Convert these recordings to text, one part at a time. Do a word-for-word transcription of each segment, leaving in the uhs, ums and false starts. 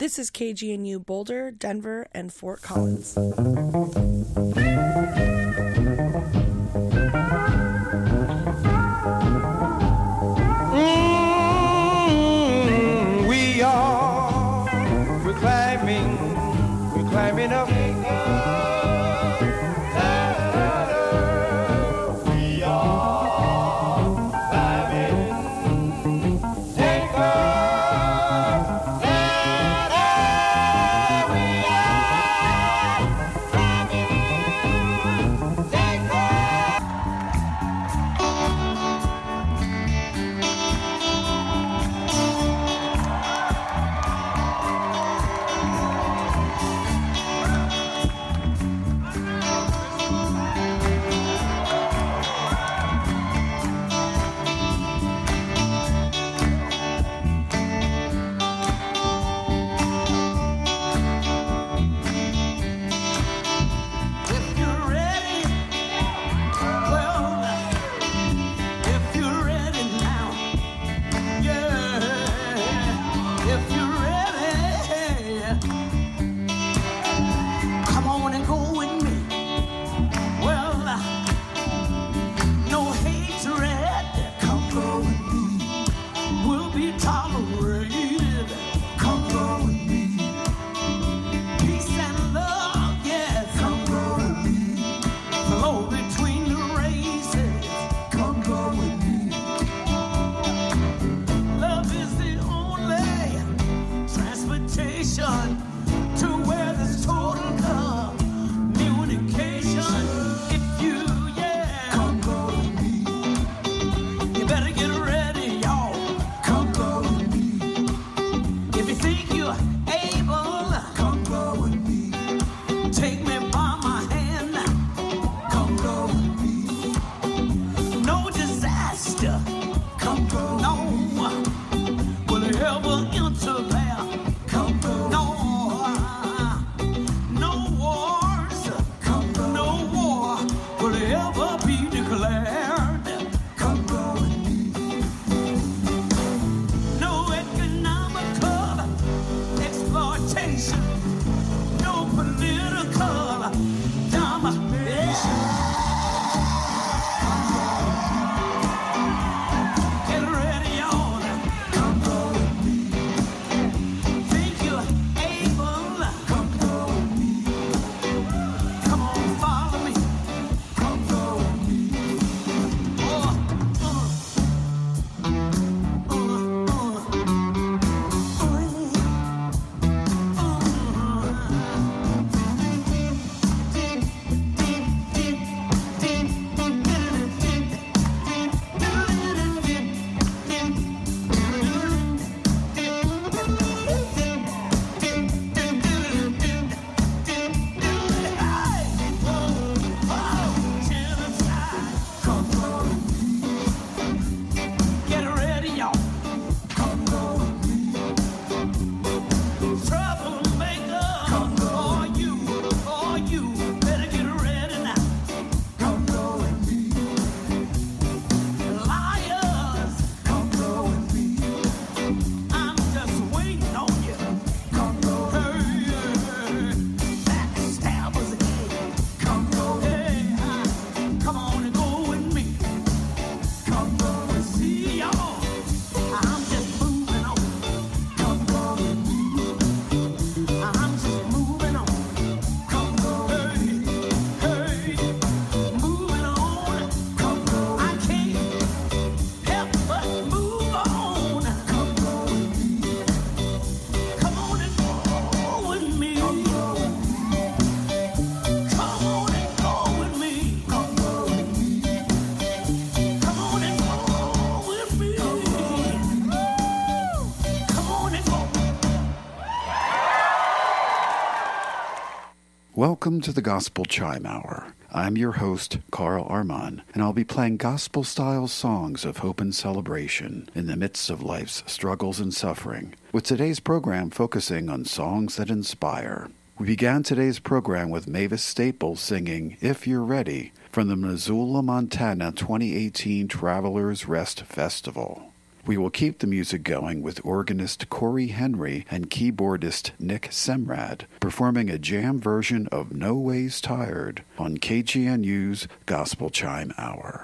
This is K G N U Boulder, Denver, and Fort Collins. Mm, we are reclaiming, reclaiming of Welcome to the Gospel Chime Hour. I'm your host, Carl Arman, and I'll be playing gospel-style songs of hope and celebration in the midst of life's struggles and suffering, with today's program focusing on songs that inspire. We began today's program with Mavis Staples singing If You're Ready from the Missoula, Montana twenty eighteen Travelers Rest Festival. We will keep the music going with organist Corey Henry and keyboardist Nick Semrad performing a jam version of No Ways Tired on K G N U's Gospel Chime Hour.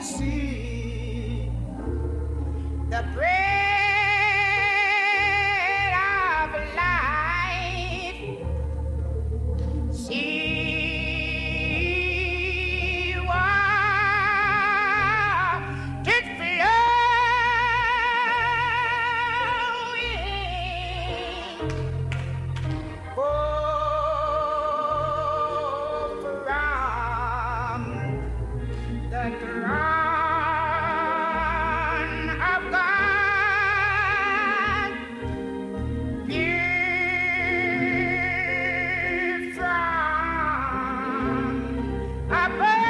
see the bread of life. See what it flowing forth from the throne of God. Give from above.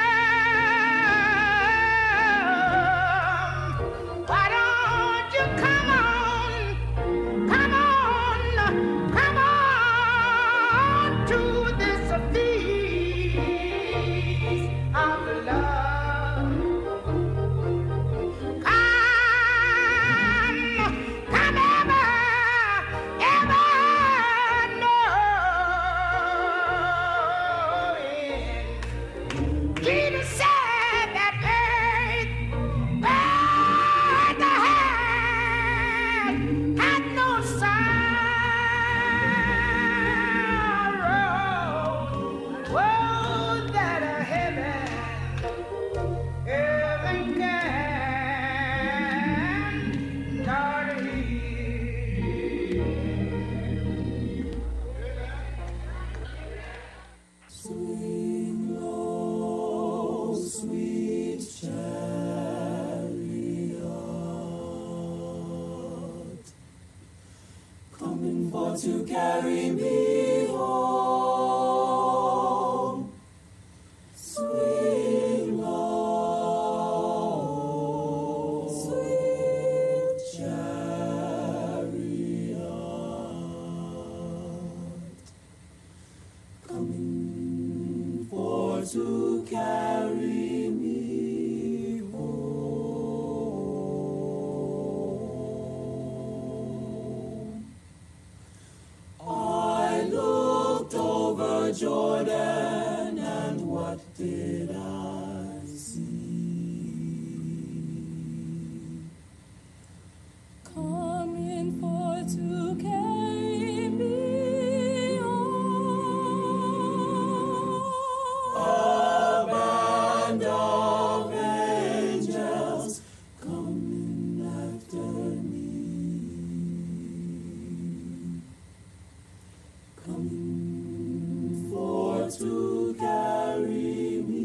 Why don't you come on, come on, come on to this feast of love. Come, come ever, ever knowing. Jesus said that earth, earth had, had no sorrow. Oh, that a heaven, heaven can not heal. Swing low, sweet chariot, coming for to carry me home. Swing low, sweet chariot, coming for to carry me home. I looked over Jordan, and what did I see? Coming for to carry me home. A band of angels coming after me, coming for to carry me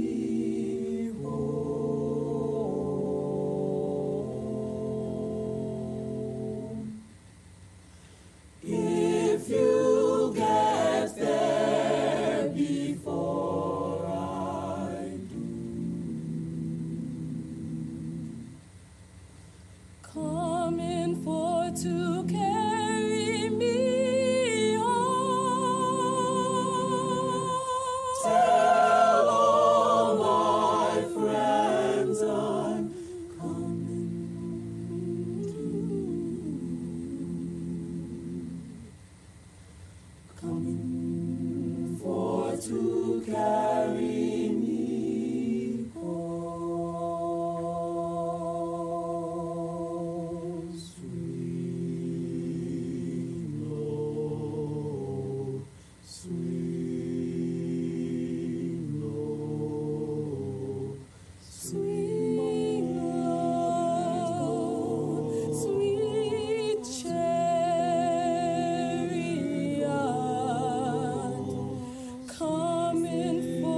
home. If you get there before I do, coming for to carry me home. Tell all my friends I'm coming to, coming for to carry me home. Swing low, swing low, swing low, sweet chariot, coming for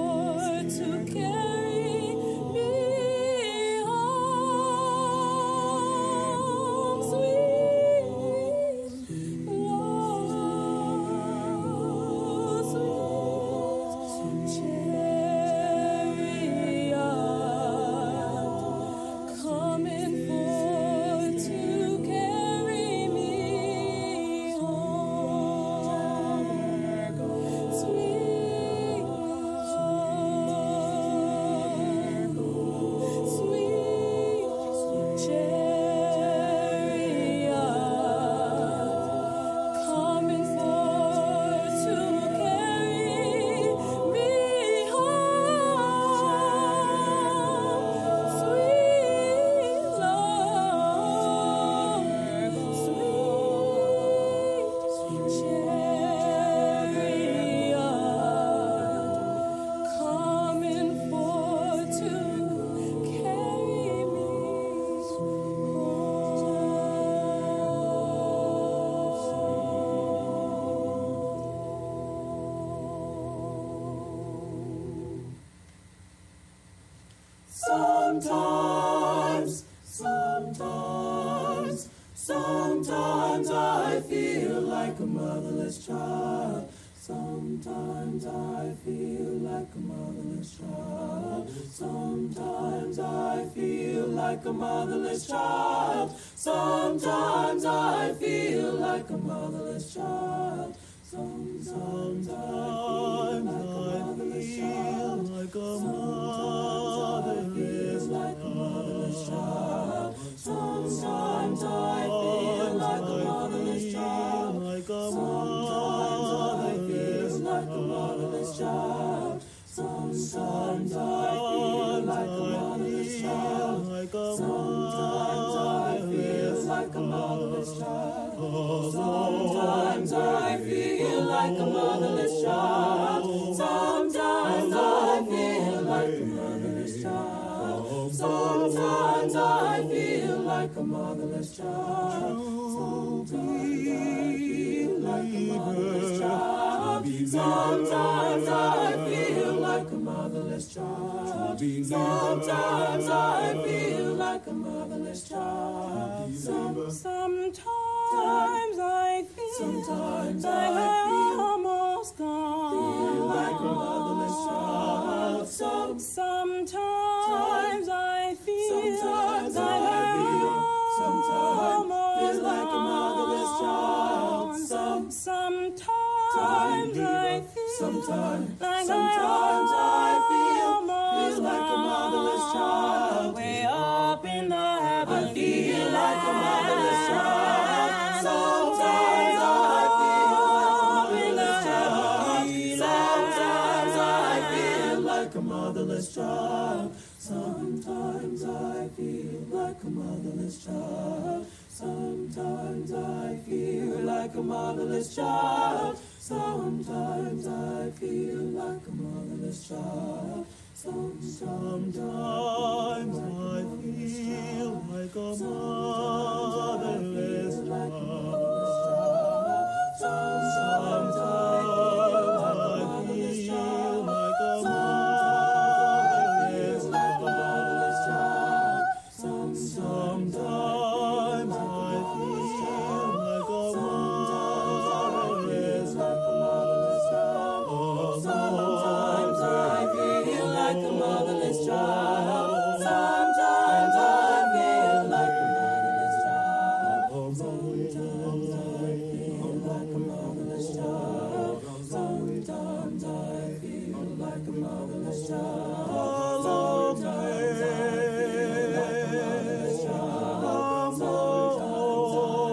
Sometimes I feel like a motherless child. Sometimes I feel like a motherless child. Sometimes I feel like a motherless child. Sometimes I feel like a motherless child. Sometimes I feel like a motherless child. Sometimes I feel like a motherless child. Sometimes I feel like a motherless child. Sometimes I feel like a motherless child. Sometimes I feel like a motherless child. Sometimes I feel like a motherless child. Sometimes I feel like a motherless child. Sometimes I feel like a motherless child. Sometimes I feel like a motherless child. Sometimes I feel like a motherless child. Sometimes I feel like a motherless child. Some, sometimes I feel sometimes like I feel almost gone. Feel like a motherless child. Some, sometimes I feel sometimes like I feel sometimes feel like a motherless child. Some, sometimes I feel sometimes like sometimes I feel feel like a motherless child. Way up in the heavens, I feel like a motherless child. Sometimes I feel like a motherless child. Sometimes I feel like a motherless child. Sometimes I feel like a motherless child. Sometimes I feel like a motherless child. Sometimes I feel like a motherless child. Sometimes I feel like a motherless child. Sometimes I feel like a motherless child. Sometimes I feel like a motherless child. Sometimes I feel like a motherless child. Sometimes I feel like a motherless child. Sometimes I feel like a motherless child. Sometimes I feel like a motherless child. Sometimes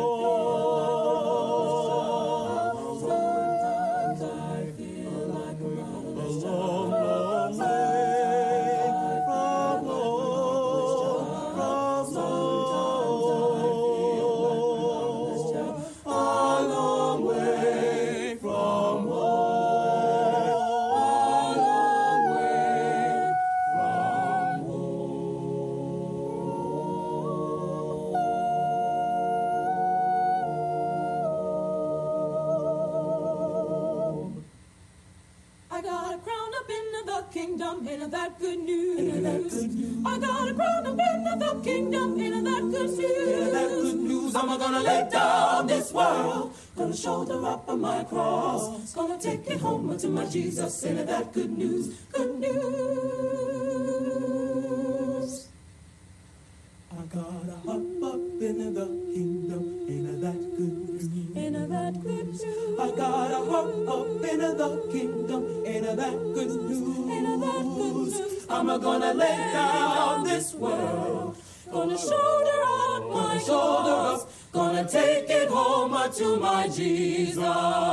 I feel like a motherless child. Kingdom, ain't that good news? Ain't that good news? I got a crown up in the kingdom, ain't that good news? Ain't that good news? I'm gonna lay down this world, gonna shoulder up on my cross, gonna take it home to my Jesus. Ain't that good news? Good news. I gotta hop up in the kingdom, ain't that good news? Ain't that good news? I gotta hop up in the kingdom, ain't that good news? I'm gonna lay down this world, gonna shoulder up my shoulder up, gonna take it home to my Jesus.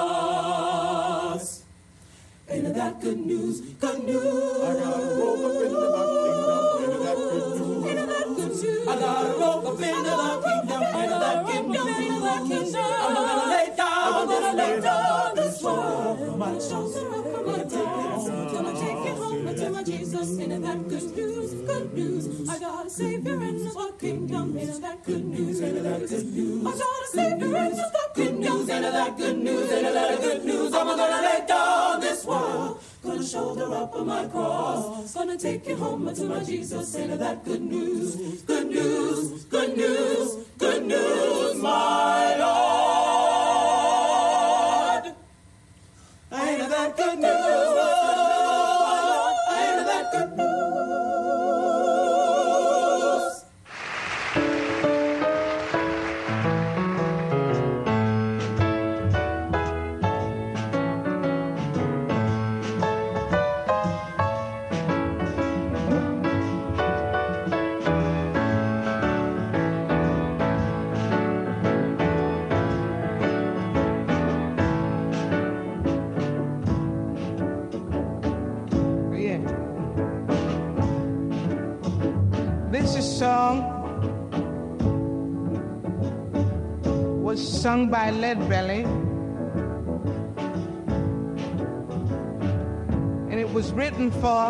Ain't that good news? Good news. I gotta roll up into the kingdom, ain't that good news? Ain't that good news? I gotta roll up into the kingdom, ain't that kingdom, ain't that kingdom. I'm gonna lay down, I'm gonna lay down this world, my shoulder up, gonna take it home, gonna take it home to my Jesus. Ain't that good news? Good news. I got a Savior in the kingdom. Ain't that good news? Ain't that good news? I got a Savior in the kingdom. Ain't that good news? Ain't that good news? I'm gonna lay down this world, gonna shoulder up on my cross, gonna take it home to my Jesus. Ain't that good news? Good news. Good news. Good news, my Lord. Ain't that good? that good news. I hear that good news. Yeah. This is song was sung by Leadbelly, and it was written for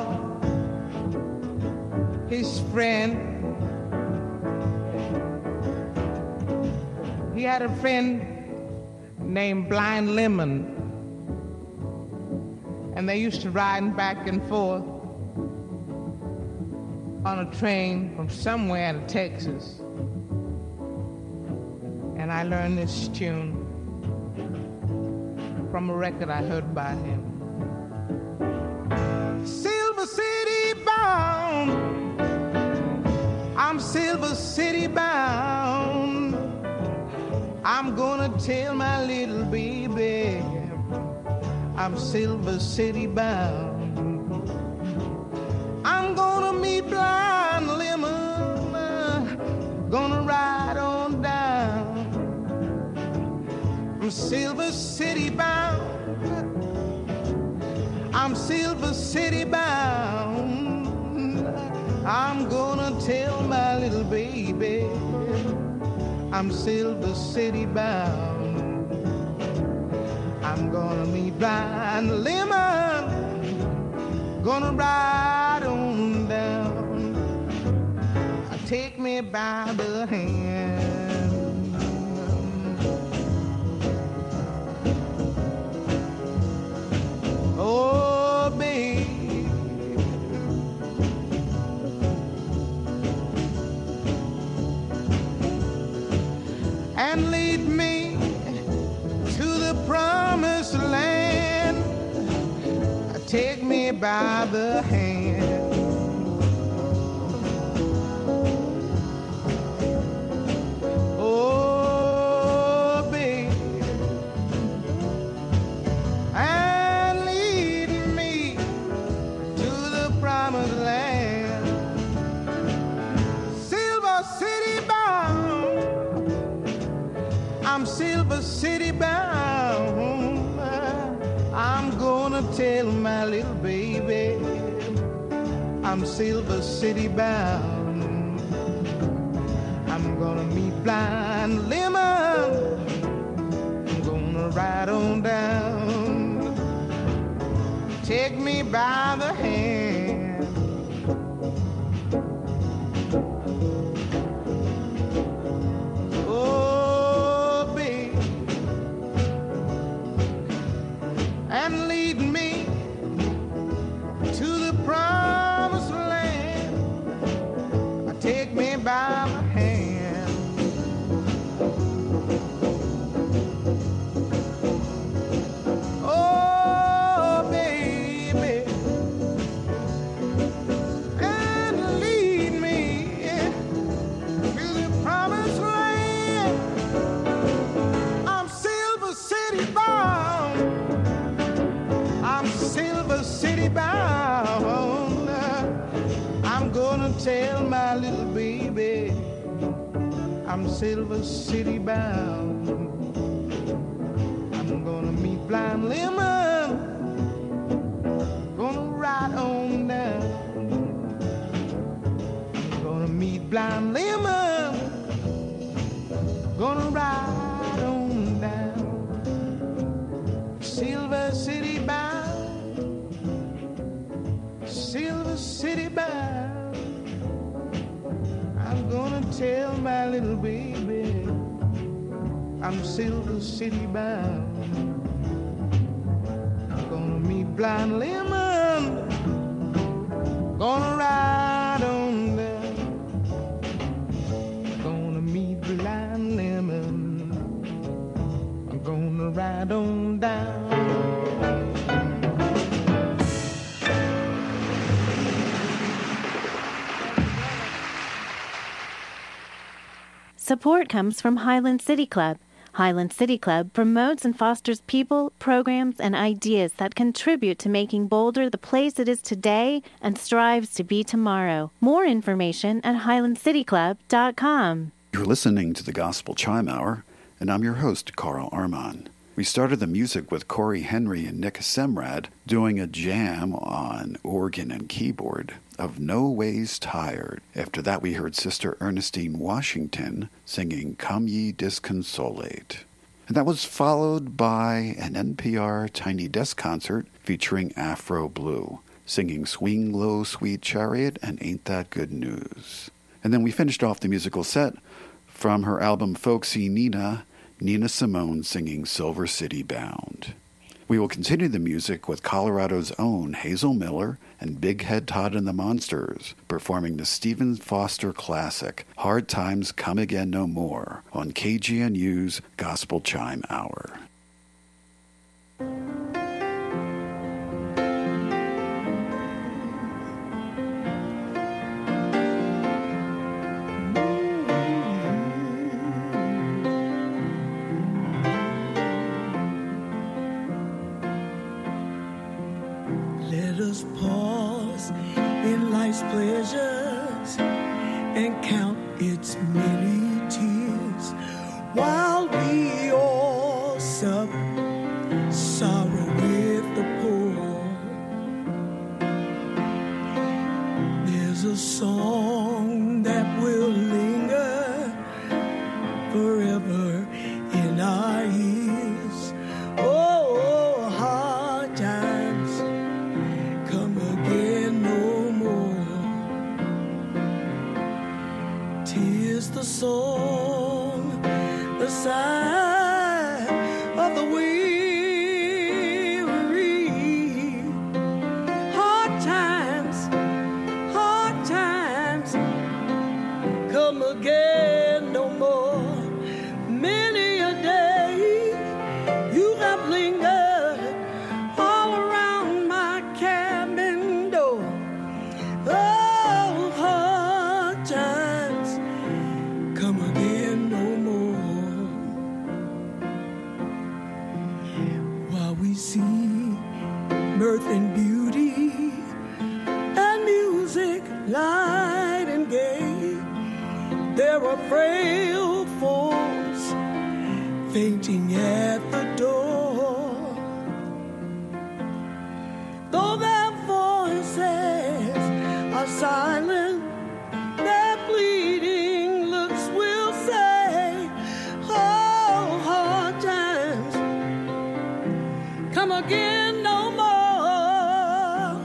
his friend. He had a friend named Blind Lemon, and they used to ride back and forth on a train from somewhere to Texas. And I learned this tune from a record I heard by him. Silver City bound, I'm Silver City bound. I'm gonna tell my little baby I'm Silver City bound. I'm gonna meet Blind Lemon, uh, gonna ride on down. I'm Silver City bound. I'm Silver City bound. I'm gonna tell my little baby I'm Silver City bound. I'm gonna meet Blind Lemon, gonna ride on down. Take me by the hand. Oh, babe, and lead me to the promised land. Take me by the hand. Oh, babe, and lead me to the promised land. Silver City bound, I'm Silver City bound. I'm gonna tell my little baby I'm Silver City bound. I'm gonna meet Blind Lemon, I'm gonna ride on down. Take me by the hand. Oh, babe, and lead me to the promised land. Take me by the hand. Oh, baby, and lead me to the promised land. I'm Silver City bound. I'm Silver City bound. I'm gonna tell my little baby I'm Silver City bound. I'm gonna meet Blind Lemon, gonna ride on down. I'm gonna meet Blind Lemon, gonna ride on down. Silver City bound, Silver City bound. I'm gonna tell my little baby I'm Silver City bound. I'm gonna meet Blind Lemon, gonna ride on down. Gonna meet Blind Lemon, I'm gonna ride on down. Support comes from Highland City Club. Highland City Club promotes and fosters people, programs, and ideas that contribute to making Boulder the place it is today and strives to be tomorrow. More information at highland city club dot com. You're listening to the Gospel Chime Hour, and I'm your host, Carl Arman. We started the music with Corey Henry and Nick Semrad doing a jam on organ and keyboard of No Ways Tired. After that, we heard Sister Ernestine Washington singing Come Ye Disconsolate. And that was followed by an N P R Tiny Desk concert featuring Afro Blue, singing Swing Low, Sweet Chariot and Ain't That Good News. And then we finished off the musical set from her album Folksy Nina, Nina Simone singing Silver City Bound. We will continue the music with Colorado's own Hazel Miller and Big Head Todd and the Monsters performing the Stephen Foster classic Hard Times Come Again No More on K G N U's Gospel Chime Hour. Pause in life's pleasures and count its many tears while we all sup sorrow with the poor. There's a song that will linger forever in our ears. Oh, hard times come again no more. 'Tis the song, the sigh of the weary. Hard times, hard times come again no more. Many a day you have lingered all around my cabin door. Oh, hard times come again no more. While we see mirth and beauty and music light and gay, there are frail forms fainting at the door. Though their voices are silent, their pleading looks will say, oh, hard times come again no more.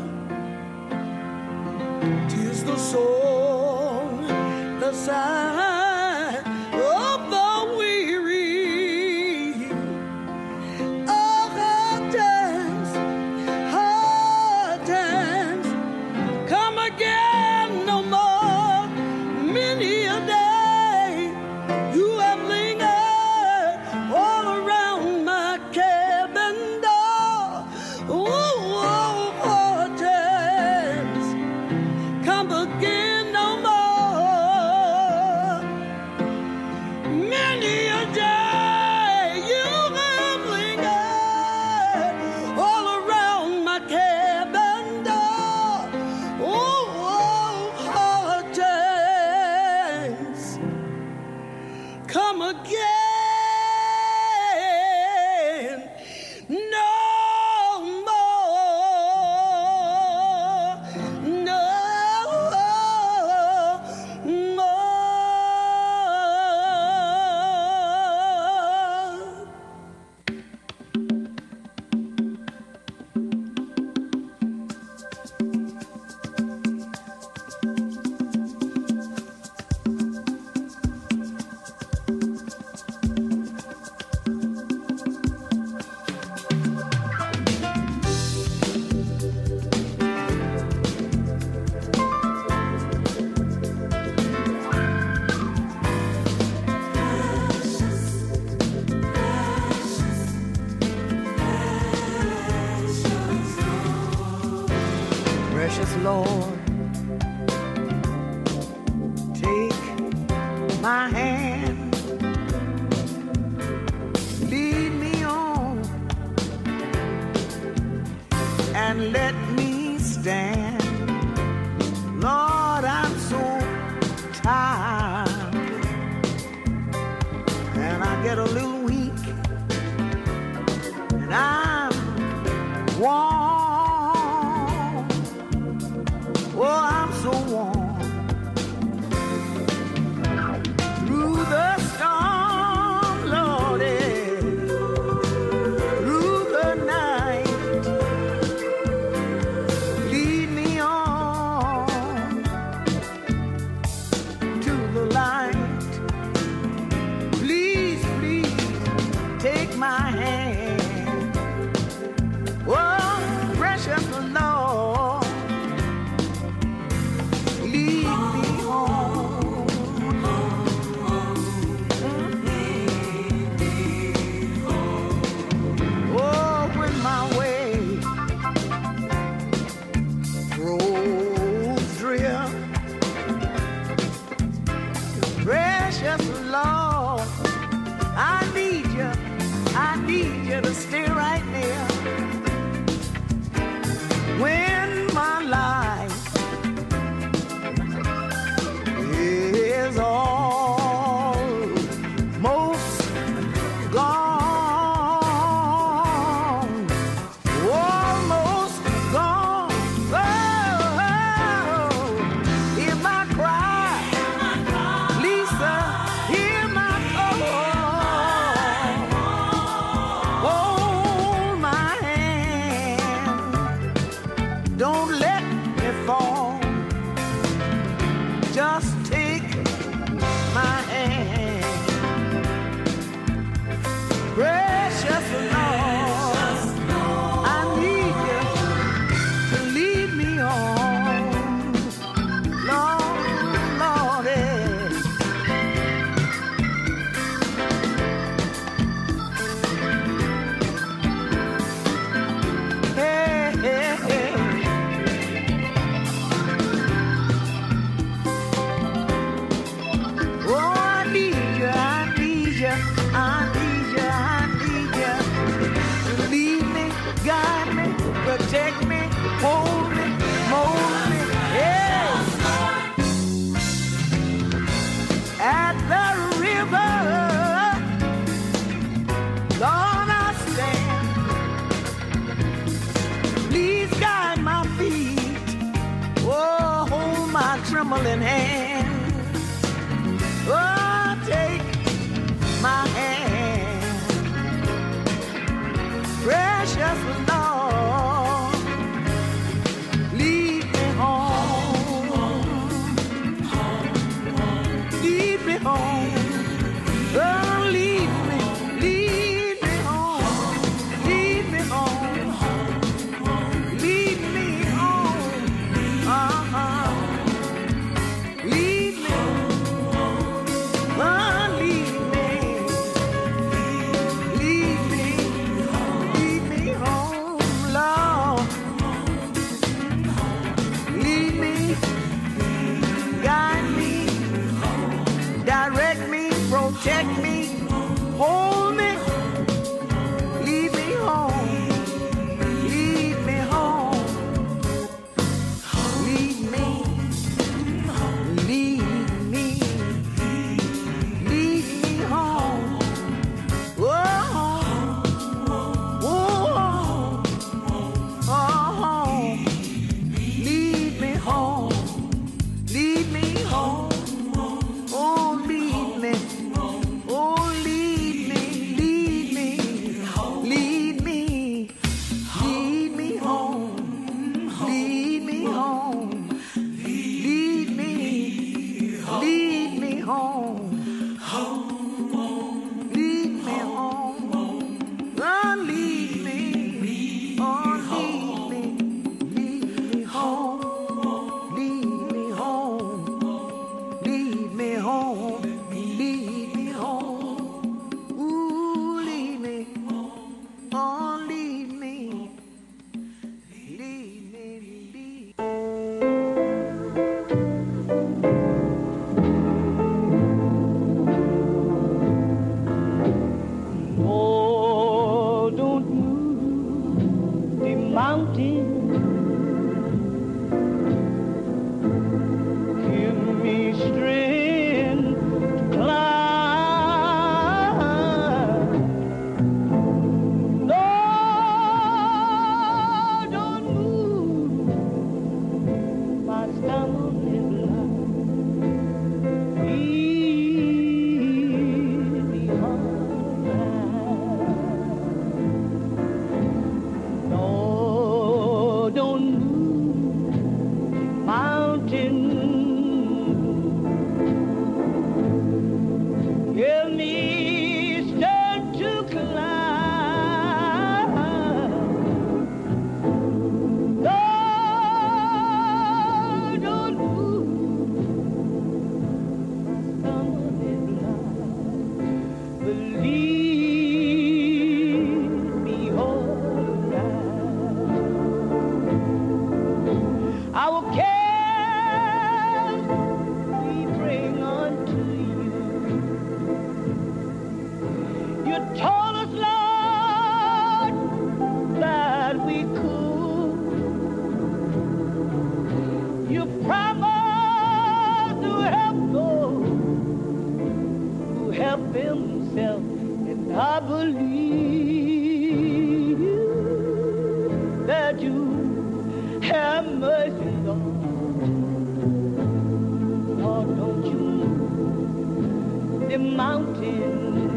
'Tis the song, the sigh of the weary. Oh, hard times, hard times come again no more. Many a day you have lingered all around my cabin door. Oh, hard times come again no more. Many a day you have lingered all around my cabin door. Oh, hard times come again no more. No more. Precious Lord, take my hand stand. Lord, I'm so tired, and I get a little weak, and I'm warm. Oh, I'm so warm. Through the storm, Lord, through the night, lead me on to the light. Please, please take my hand. Oh, precious Lord, lead me home. Oh, when my way roads drear, precious Lord, I need you, I need you to stay right there. When my life is almost gone, almost gone. Oh, hear my cry, Lisa, hear my call. Hold my hand, don't let me fall. Just take my hand. Precious Lord, I need you to lead me on. Lord, Lord, hey, hey, hey. Oh, I need you, I need you, I need you, I need you to lead me, guide me, protect me, hold me, mold me. Yes. At the river, Lord, I stand. Please guide my feet. Oh, hold my trembling hand. Oh, take my hand. Precious Lord, lead me home. Lead me home. Oh, lead me, lead me home. Lead me home. Lead me home. Uh-huh. Lead me. have mercy, Lord. Oh, don't you move the mountain.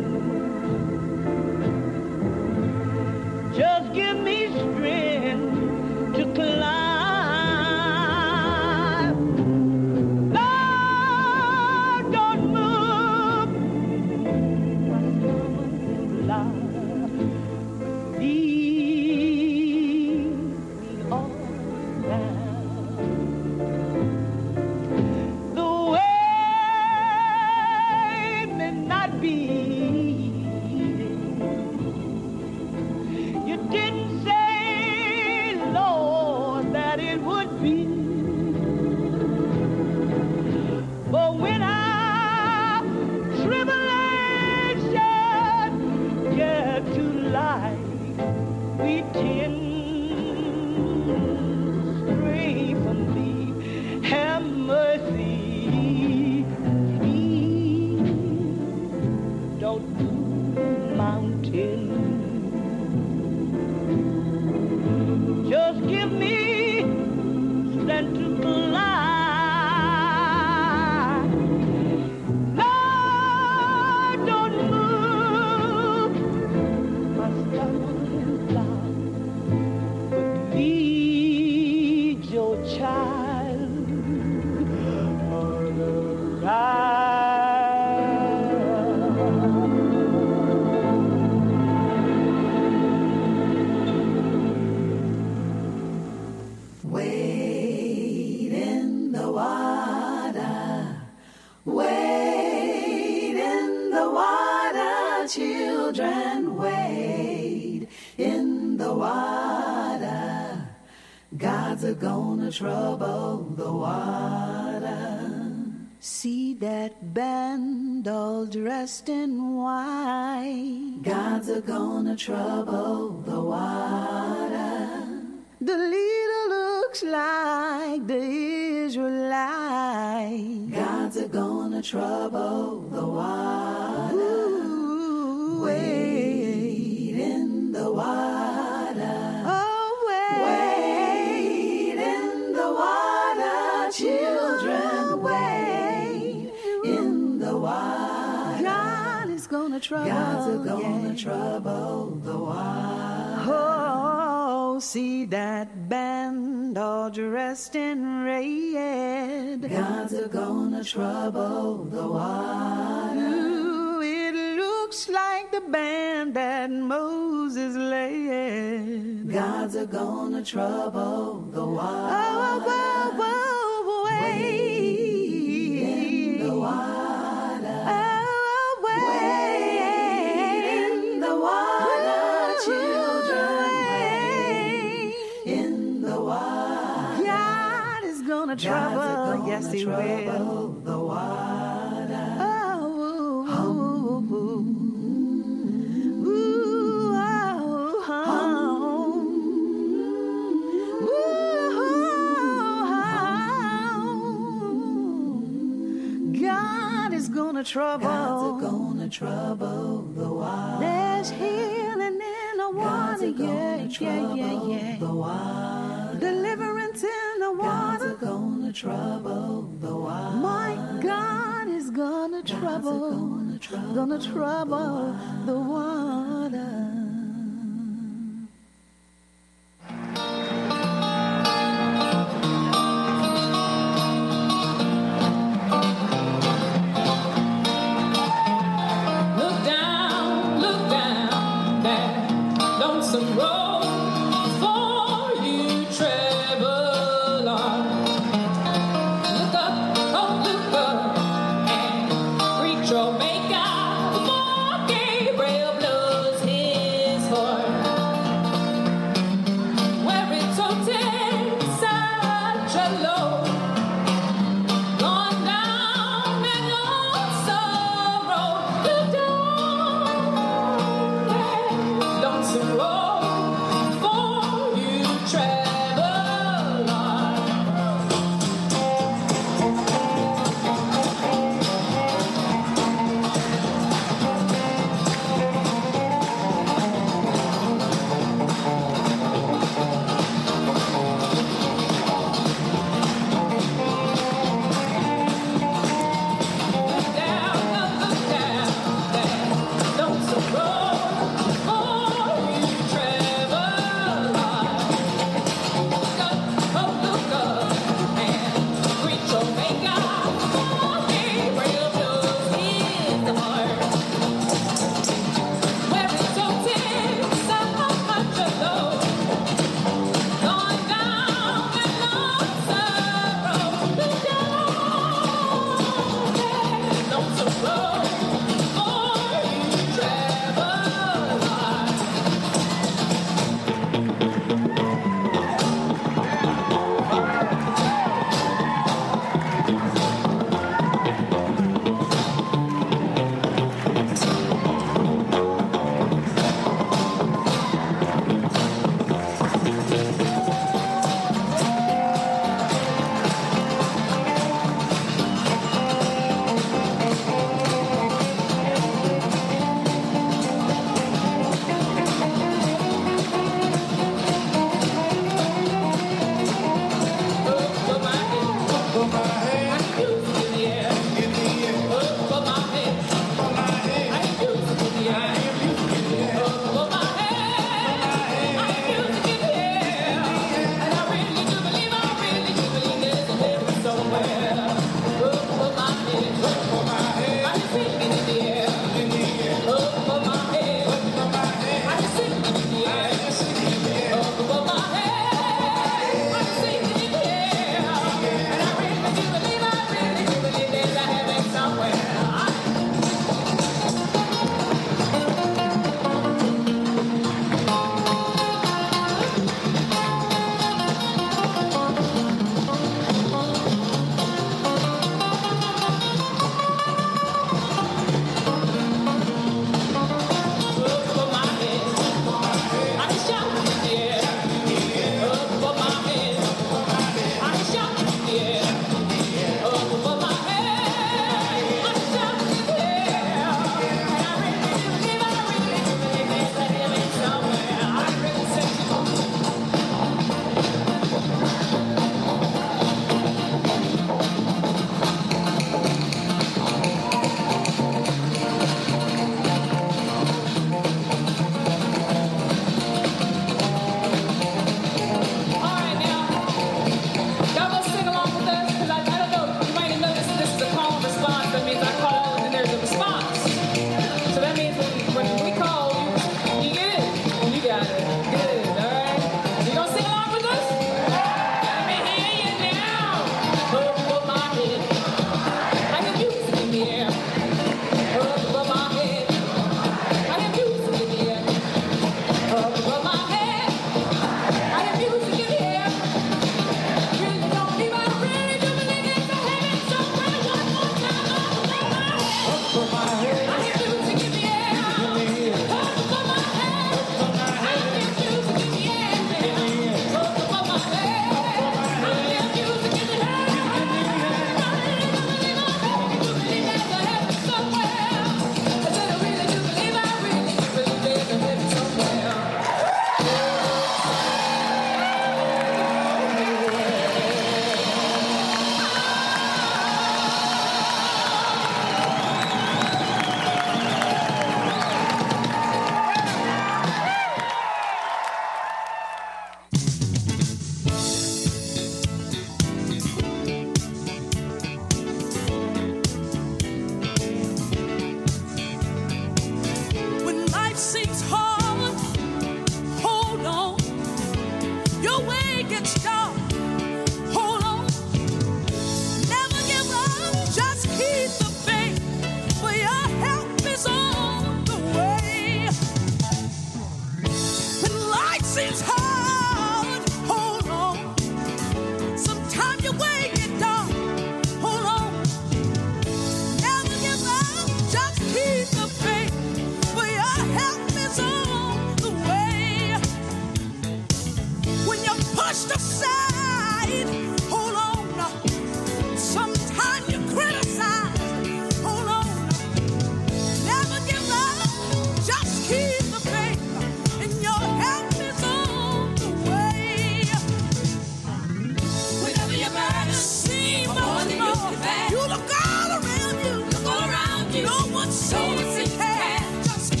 Just give me strength to climb. Lord, don't move my stumbling block. Lead me on down. The way may not be easy. You didn't say, Lord, that it would be. But when our tribulation get to light, we tend to stray from thee. Have mercy. Please don't move the mountain. Just give me strength to climb. Lord, don't move my stumbling block, but lead your child on the right. Wade in the water, wade in the water, children, wade in the water. God's a gonna trouble the water. See that band all dressed in white. God's a gonna trouble the water. The leader looks like the Israelite. God's a gonna trouble the water. Ooh, Wade in the water. oh, wait. Wade in the water, children, wade in the water. God is gonna trouble. God's a gonna yeah. trouble the water. Oh, see that band all dressed in red. God's a gonna trouble the water. Ooh, it looks like the band that Moses led. God's a gonna trouble the water. Oh, whoa, whoa, wait. In the water. Oh, wait. In the water, children, wade in the water. God is gonna trouble. God's a gonna Yes, he trouble will. the water. Oh, ooh, ooh, ooh, oh, ooh, God is gonna trouble. God's a gonna trouble the water. There's healing in the God's water, a yeah, gonna yeah, trouble yeah, yeah. the water. Deliverance in the God's a water. gonna trouble the water. My God is gonna God's a trouble, gonna trouble gonna trouble the water. Look down, look down that lonesome road before you travel on. Look up, oh look up, and greet your Maker before Gabriel blows his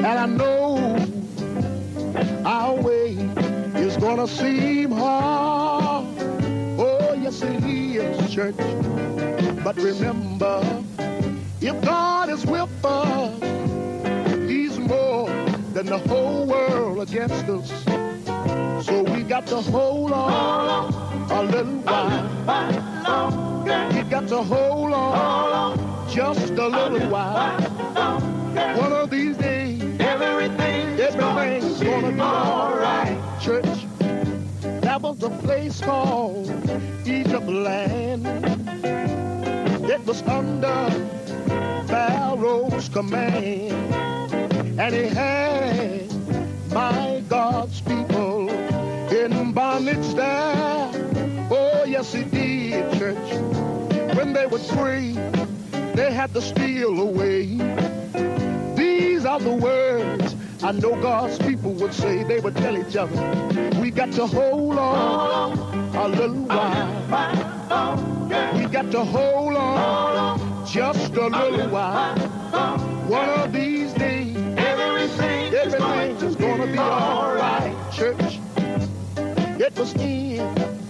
And I know our way is gonna seem hard. Oh, yes it is, church. But remember, if God is with us, he's more than the whole world against us. So we got to hold on a little while. We got to hold on just a little while. One of these days, everything, everything's gonna be all right. Church, that was a place called Egypt land. It was under Pharaoh's command, and he had my God's people in bondage there. Oh, yes, he did, church. When they were free, they had to steal away. These are the words I know God's people would say. They would tell each other, we got to hold on a little while. We got to hold on just a little while. One of these days, everything, everything is gonna be all right, church. It was in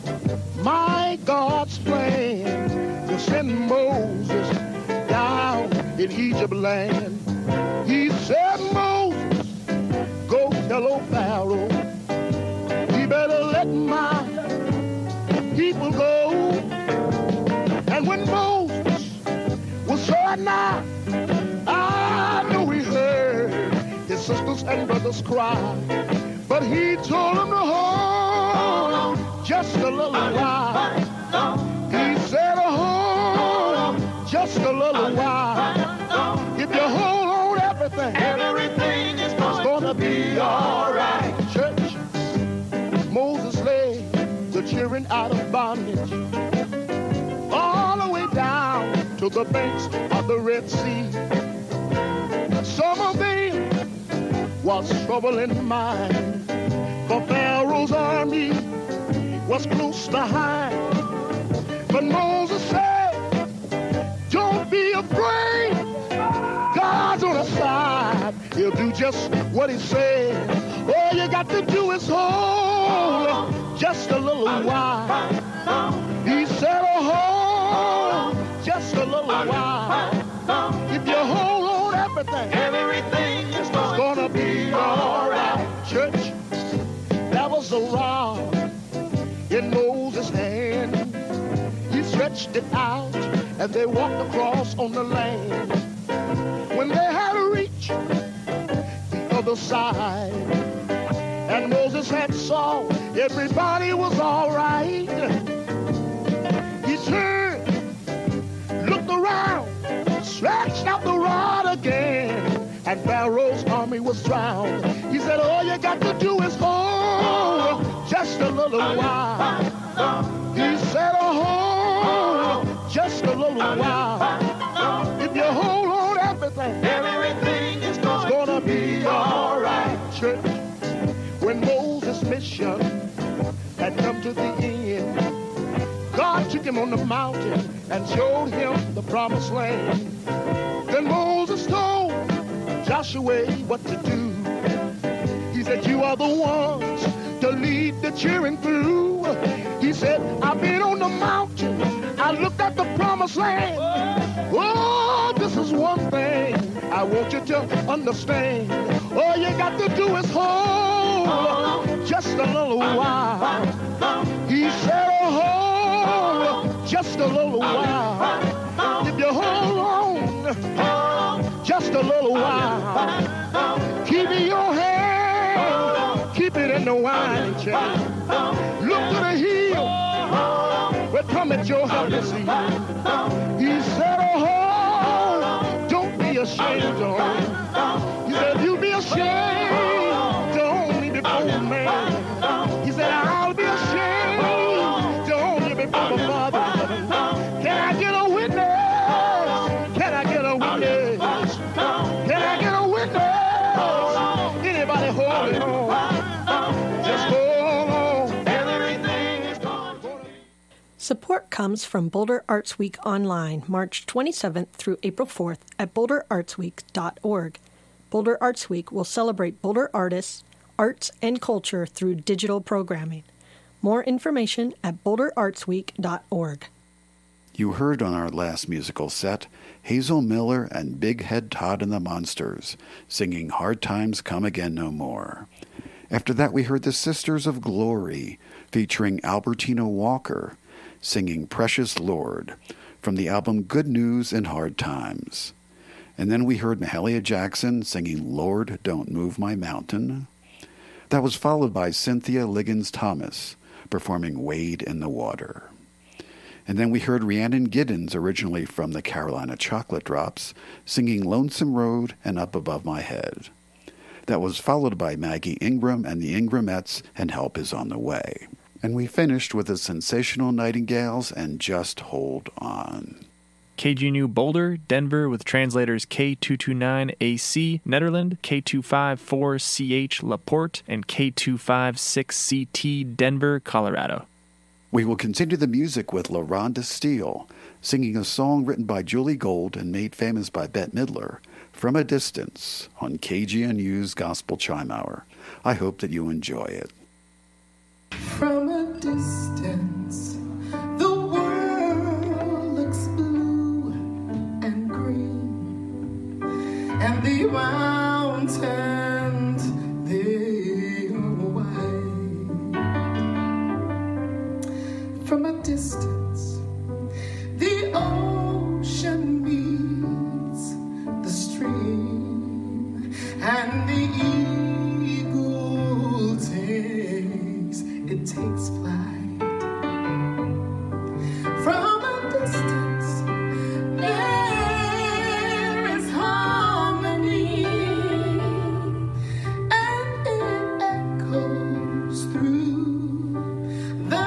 my God's plan to send Moses down in Egypt land. He said, Moses, go tell old Pharaoh, he better let my people go. And when Moses was so nigh, I know he heard his sisters and brothers cry. But he told them to hold just a little while. He said, hold just a little while. If you hold on everything, everything is gonna be all right. Church, Moses led the children out of bondage all the way down to the banks of the Red Sea. Some of them was trouble in mind, for Pharaoh's army was close behind. But Moses said, don't be afraid, God's on our side. He'll do just what he said. All you got to do is hold just a little while. He said, oh, hold just a little while. If you hold on everything, everything is gonna be all right. Church, that was a rod in Moses' hand. He stretched it out and they walked across on the land. When they had reached the other side, and Moses had saw everybody was all right, he turned, looked around, stretched out the rod again, and Pharaoh's army was drowned. He said, all you got to do is hold just a little while. He said, oh, hold just a little while. If you hold on everything, everything is gonna be all right. Church, when Moses' mission had come to the end, God took him on the mountain and showed him the promised land. Then Moses told Joshua what to do. He said, you are the ones to lead the cheering through. He said, I've been on the mountain, I looked at the promised land. Oh, this is one thing I want you to understand. All you got to do is hold just a little while. He said, oh, hold just a little while. If you hold on just a little while, keep it in your hand, keep it in the wine chain. Look to the hill where cometh your help to see. He said, oh, don't be ashamed, don't. He said, you be ashamed, don't be before man. He said, I'll be ashamed, don't be before the Father. Can I get a witness? Can I get a witness? Can I get a witness? Anybody holding on? Just hold on. Everything is gone. Support comes from Boulder Arts Week Online, March twenty-seventh through April fourth at boulder arts week dot org. Boulder Arts Week will celebrate Boulder artists, arts, and culture through digital programming. More information at boulder arts week dot org. You heard on our last musical set Hazel Miller and Big Head Todd and the Monsters singing Hard Times Come Again No More. After that we heard the Sisters of Glory featuring Albertina Walker singing Precious Lord from the album Good News in Hard Times. And then we heard Mahalia Jackson singing Lord Don't Move My Mountain. That was followed by Cynthia Liggins Thomas performing Wade in the Water. And then we heard Rhiannon Giddens, originally from the Carolina Chocolate Drops, singing Lonesome Road and Up Above My Head. That was followed by Maggie Ingram and the Ingramettes and Help Is on the Way. And we finished with the Sensational Nightingales and Just Hold On. K G N U Boulder, Denver with translators K two twenty-nine A C Netherland, K two fifty-four C H LaPorte, and K two fifty-six C T Denver, Colorado. We will continue the music with LaRonda Steele, singing a song written by Julie Gold and made famous by Bette Midler, From a Distance, on K G N U's Gospel Chime Hour. I hope that you enjoy it. From a distance, the world looks blue and green, and the mountains, they are white. From a distance, the ocean meets the stream, and the eagle takes, it takes flight. From a distance, there is harmony, and it echoes through the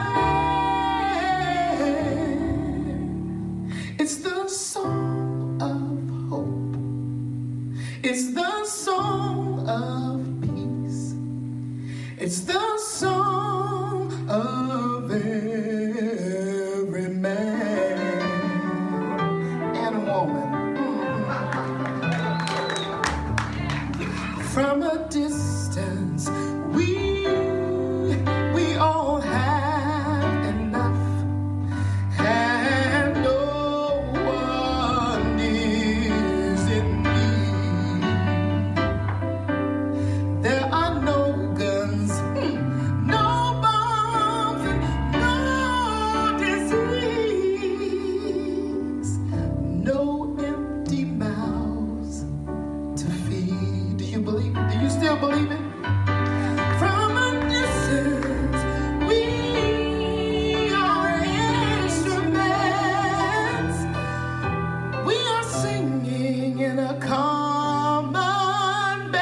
air. It's the song of hope. It's the song of peace. It's the song of every man and woman. From a distance, we we all have enough, and no one is in need. There are no guns, no bombs, and no disease, no empty mouths to feed. Do you believe it? Do you still believe it? From a distance, we are instruments. We are singing in a common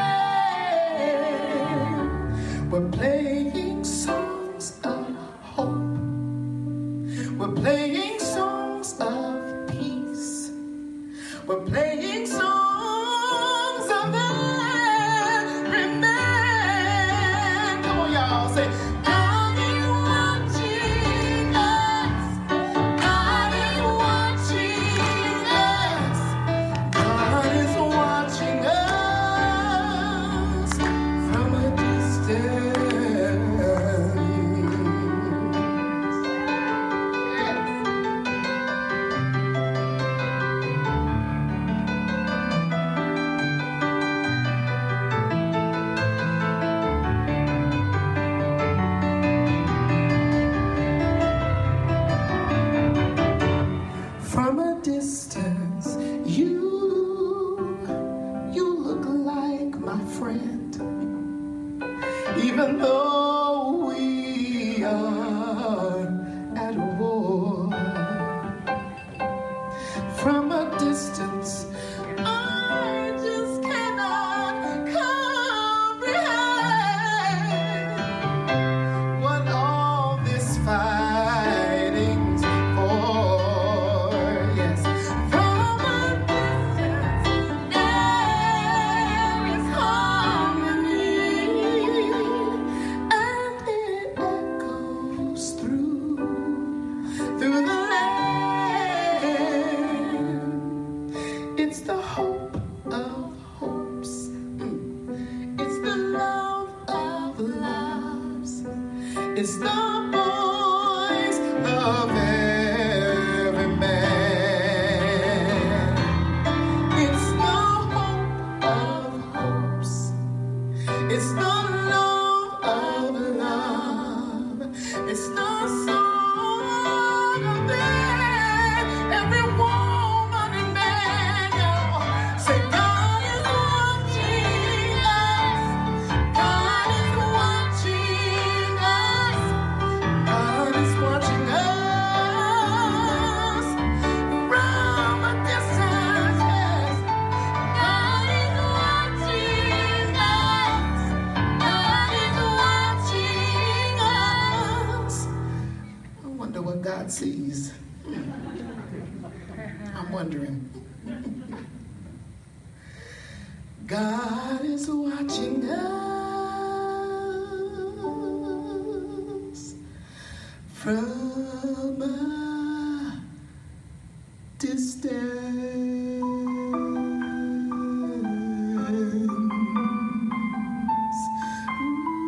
band. We're playing songs of hope. We're playing songs of peace. We're playing songs of every man. Come on, y'all, say, God is watching us. God is watching us. God is watching us from a distance. From a distance, you, you look like my friend, even though we are at war. From a distance, I just cannot comprehend what all this fighting's for. Yes, from a distance, there is harmony, It's the voice of every man. It's the hope of hopes. It's the love of love. It's the song of man. Every woman and man, y'all, say God is watching us. God is watching us. God is watching us from a distance. Yes. God is watching us. God is watching us. I wonder what God sees. I'm wondering. God is watching us from a distance.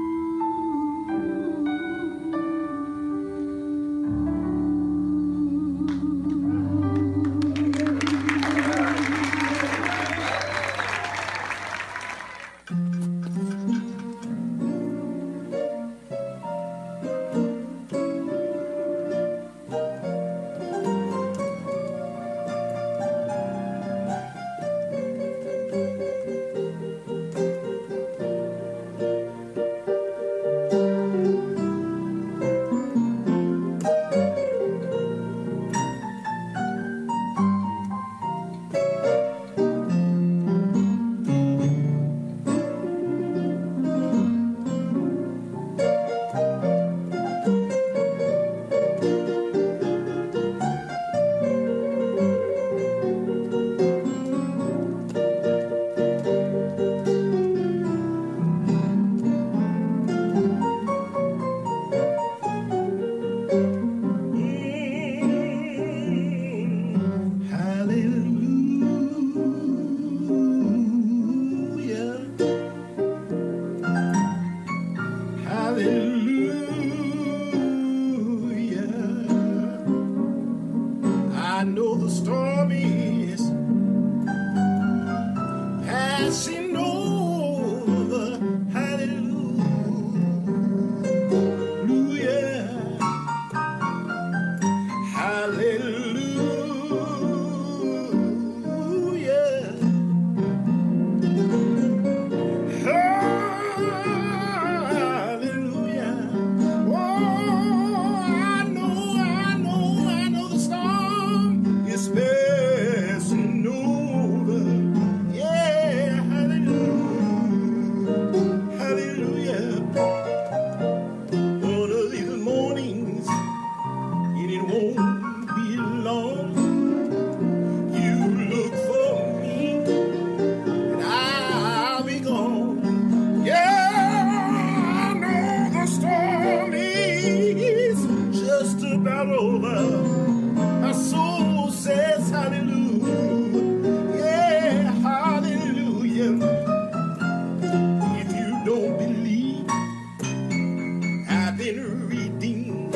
I know the storm is passing over. Hallelujah. Hallelujah. Hallelujah. Oh, I know, I know, I know the storm is passing over. Yeah, hallelujah. Hallelujah. One of these mornings, and it won't be long. You look for me, and I'll be gone. Yeah, I know the storm is just about over. My soul says hallelujah. Yeah, hallelujah. If you don't believe I've been redeemed,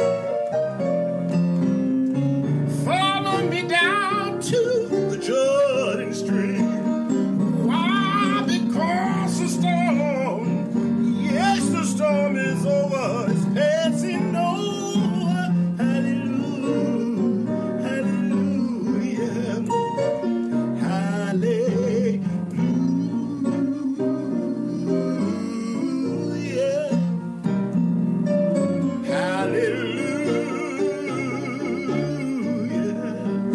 follow me down to the Jordan stream. Why? Because the storm, yes, the storm is over. It's passing over. Hallelujah. Hallelujah. Hallelujah. Hallelujah.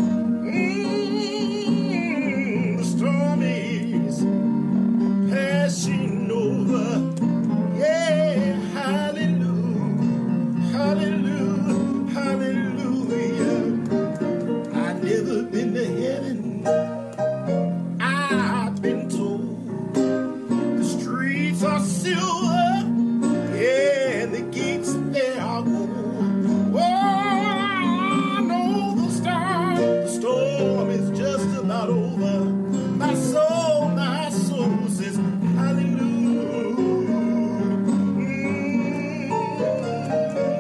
Mm, the storm is passing over. Yeah, hallelujah. Hallelujah. Hallelujah. I've never been to heaven. I've been told the streets are silver, yeah, and the gates they are gold. Oh, I know the storm, the storm is just about over. My soul, my soul says hallelujah. Mm.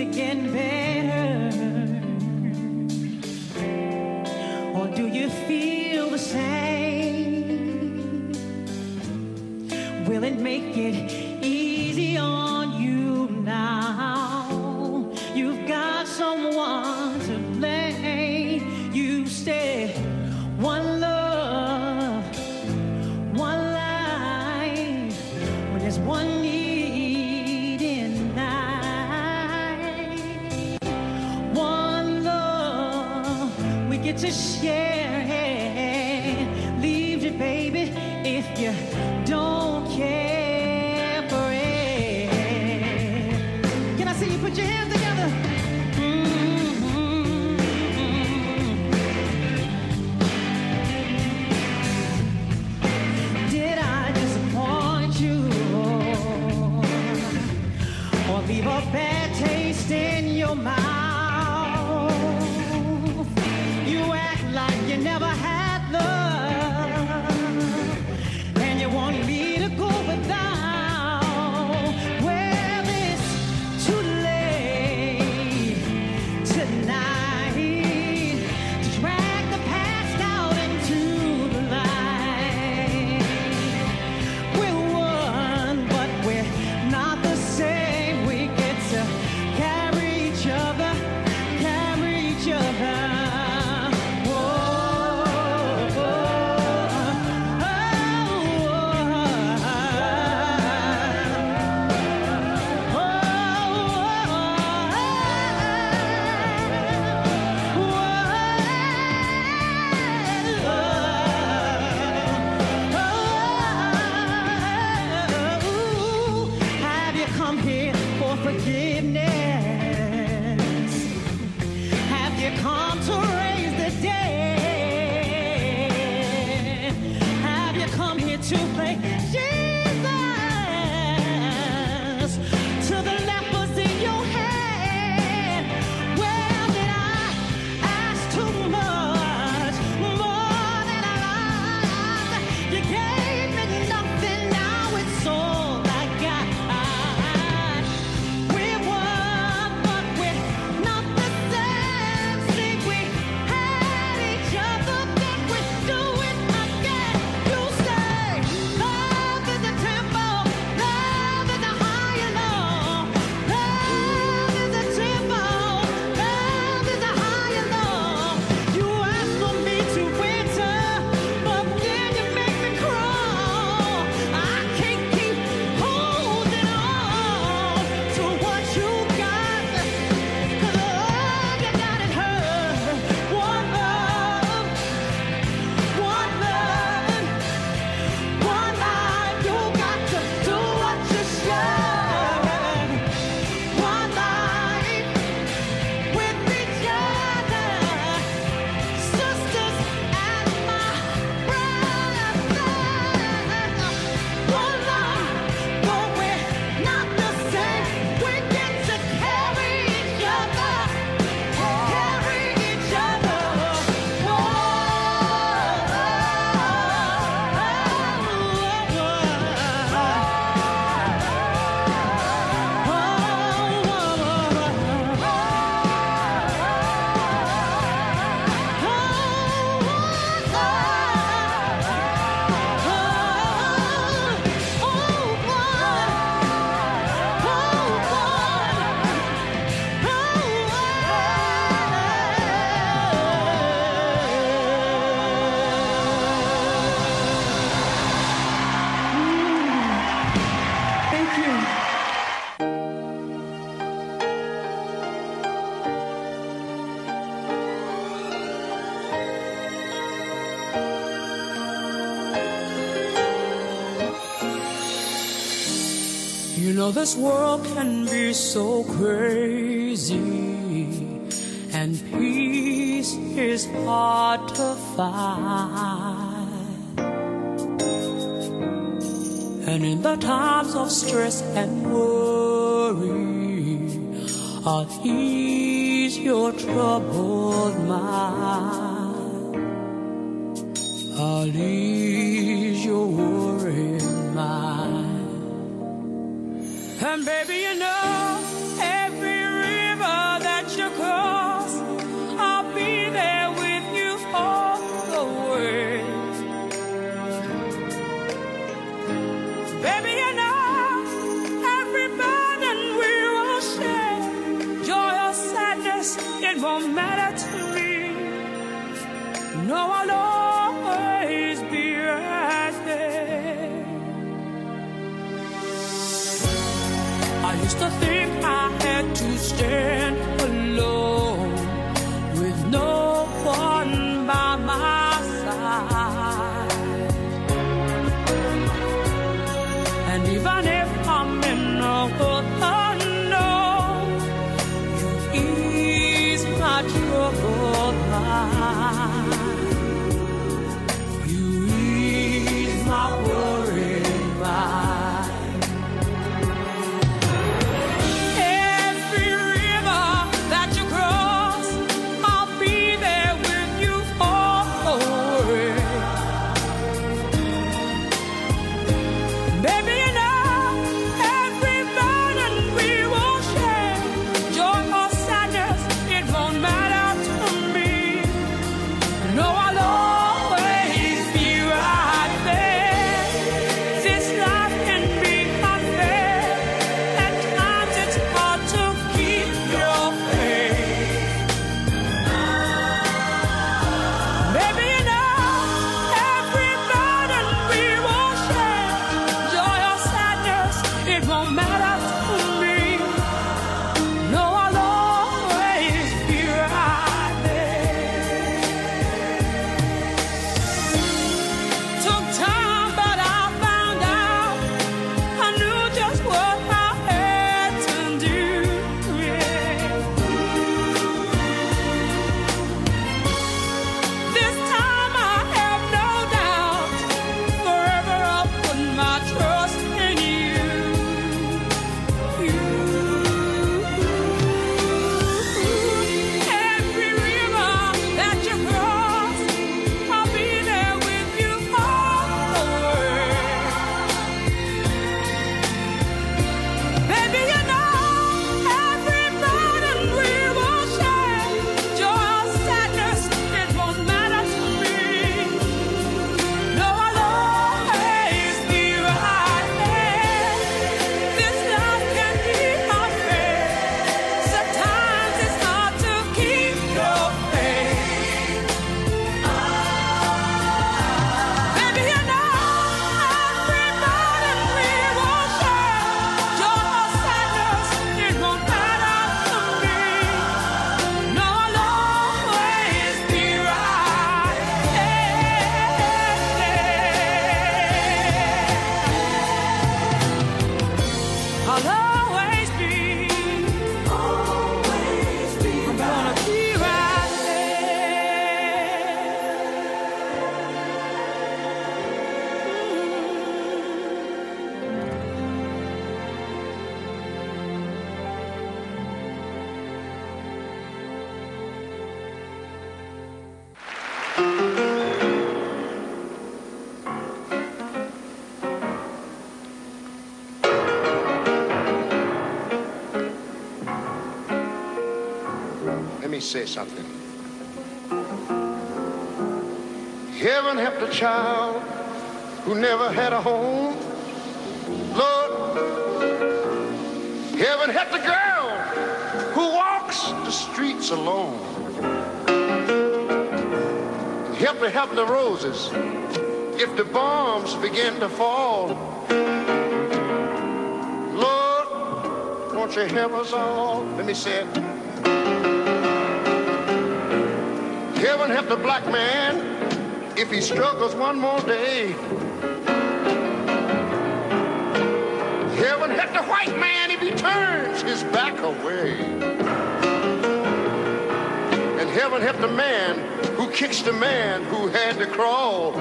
getting better? Or do you feel the same? Will it make it easy on you now? You've got someone to blame. You stay one love, one life, when there's one need in life. One love we get to share. Leave you, baby, if you don't care for it. Can I see you put your hands together? Did I disappoint you or leave a bad taste in your mouth? You act like you never had love, and you want me to go without. Well, it's too late tonight to drag the past out into the light. We're one, but we're not the same. We get to carry each other, carry each other. Have you come here for forgiveness? Have you come to raise the dead? Have you come here to play Jesus to the lepers in your head? Well, did I ask too much, more than I like? You gave me nothing, now it's all I got. We're one, but we're not the same. See, we had each other, then we do it again. You say love is the tempo, love is the high and low. Love is the tempo, love is the high and low. You ask for me to enter, but then you make me crawl. I can't keep holding on to what you got, 'cause all you got it hurt. One love, one love, one life. You got to do what you should. One life with each other, sisters and my brothers. One love, but we're not the same. We get to carry each other, carry each other. Thank you. You know this world can be so crazy, and peace is hard to find. And in the times of stress and worry, I'll ease your troubled mind. I'll ease your worried mind. And baby, you know, every river won't matter to me. No, I'll always be right there. I used to think I had to stand alone with no one by my side. And even if I'm in a world unknown, you ease my troubled mind. You ease my worried mind. Every river that you cross, I'll be there with you always. Baby, you know, every burden we will share, joy or sadness, it won't matter to me. No, I'll always be right there. This life can be unfair. At times it's hard to keep your faith. Baby, you know, every burden we will share, joy or sadness, it won't matter to me. No, I'll always be right there. Took time, but I found out I knew just what I had to do. Yeah. This time I have no doubt, forever I'll put my trust in you. You. Every river that you cross, I'll be there with you always. Baby, you know, every burden we will share, joy or sadness, it won't matter to me. No, I'll always be right there. This love can be unfair. Sometimes it's hard to keep your faith. Baby, you know, every burden we will share, joy or sadness, it won't matter to me. No, I'll always be right there. I'll always be, always be. I'm gonna be right Let me say something. Heaven help the child who never had a home. Lord, heaven help the girl who walks the streets alone. Help to help the roses if the bombs begin to fall. Lord, won't you help us all? Let me say it. Heaven help the black man if he struggles one more day. Heaven help the white man if he turns his back away. And heaven help the man who kicks the man who had to crawl.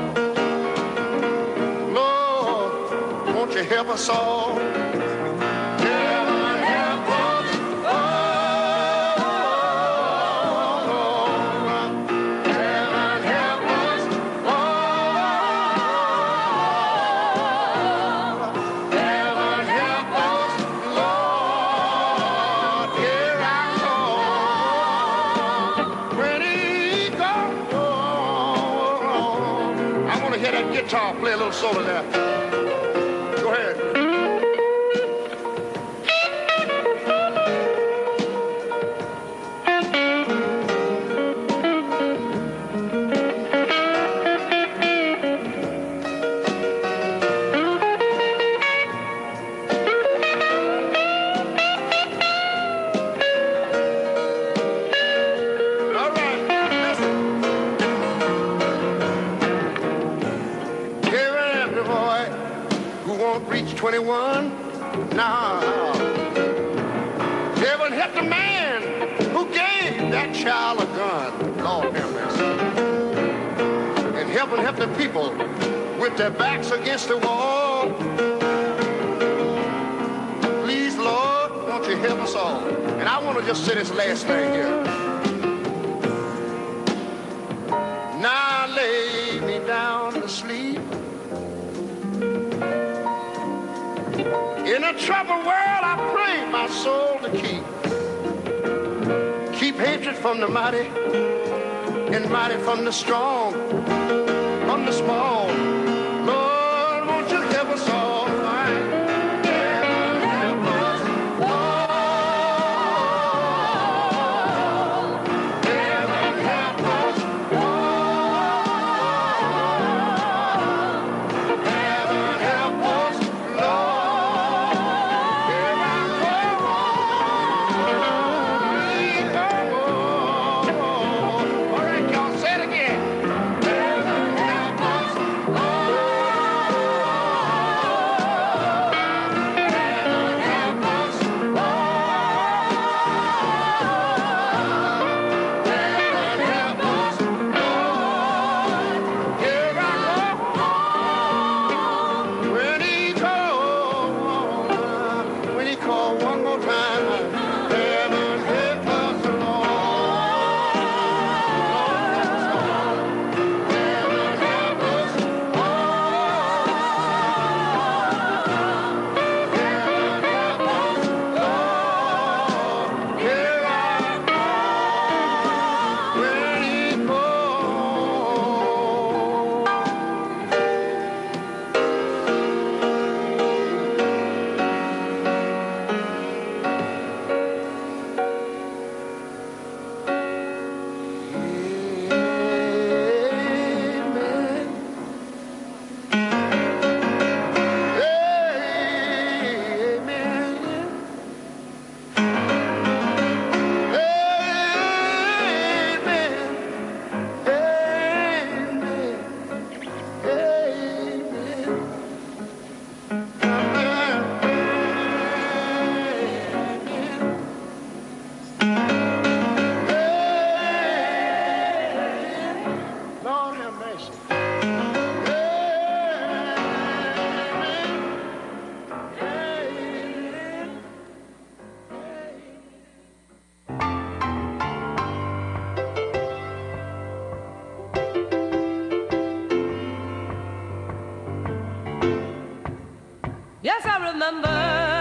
Lord, won't you help us all? Heaven help us all. Heaven help us all. Heaven help us, Lord, hear our call. When he goes, I want to hear that guitar play a little solo there. Go ahead. Heaven help the man who gave that child a gun. Lord have mercy. And heaven help the people with their backs against the wall. Please, Lord, won't you help us all? And I want to just say this last thing here. Now lay me down to sleep. In a troubled world, I pray my soul to keep. Keep hatred from the mighty and mighty from the strong, from the small. Lord, won't you help us all? Yes, I remember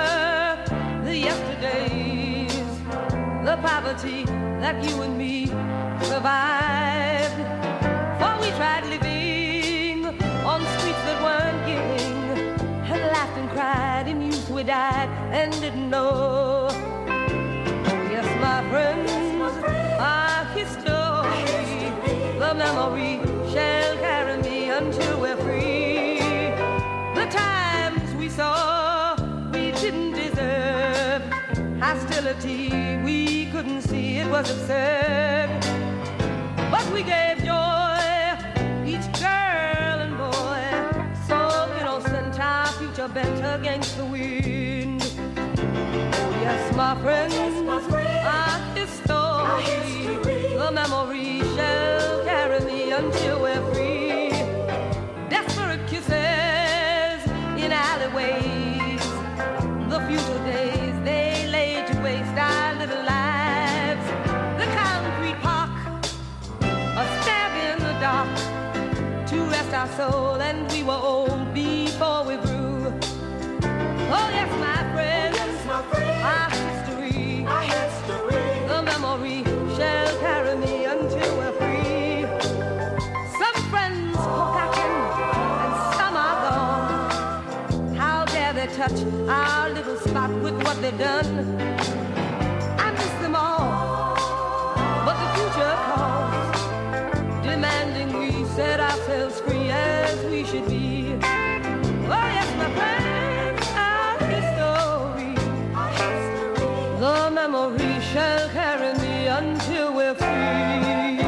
the yesterdays, the poverty that you and me survived. For we tried living on streets that weren't giving, and laughed and cried. In youth we died and didn't know. Oh, yes, my friends, our history, the memory shall carry me until we're free. The times we saw we didn't deserve, hostility we couldn't see, it was absurd. But we gave joy, each girl and boy, so innocent, our future bent against the wind. Oh yes, my friends, our history, the memory shall carry me until we're free. Desperate kisses in alleyways, the future days they lay to waste our little lives. The concrete park, a stab in the dark, to rest our soul, and we were old before we grew. Oh yes, my friends, our history, our history, the memory shall carry me until we're free. Some friends go packing and some are gone. How dare they touch our little spot with what they've done? I miss them all, but the future calls, demanding we set ourselves free as we should be. Oh yes, my friends, our history, our history, the memory shall carry me until we're free.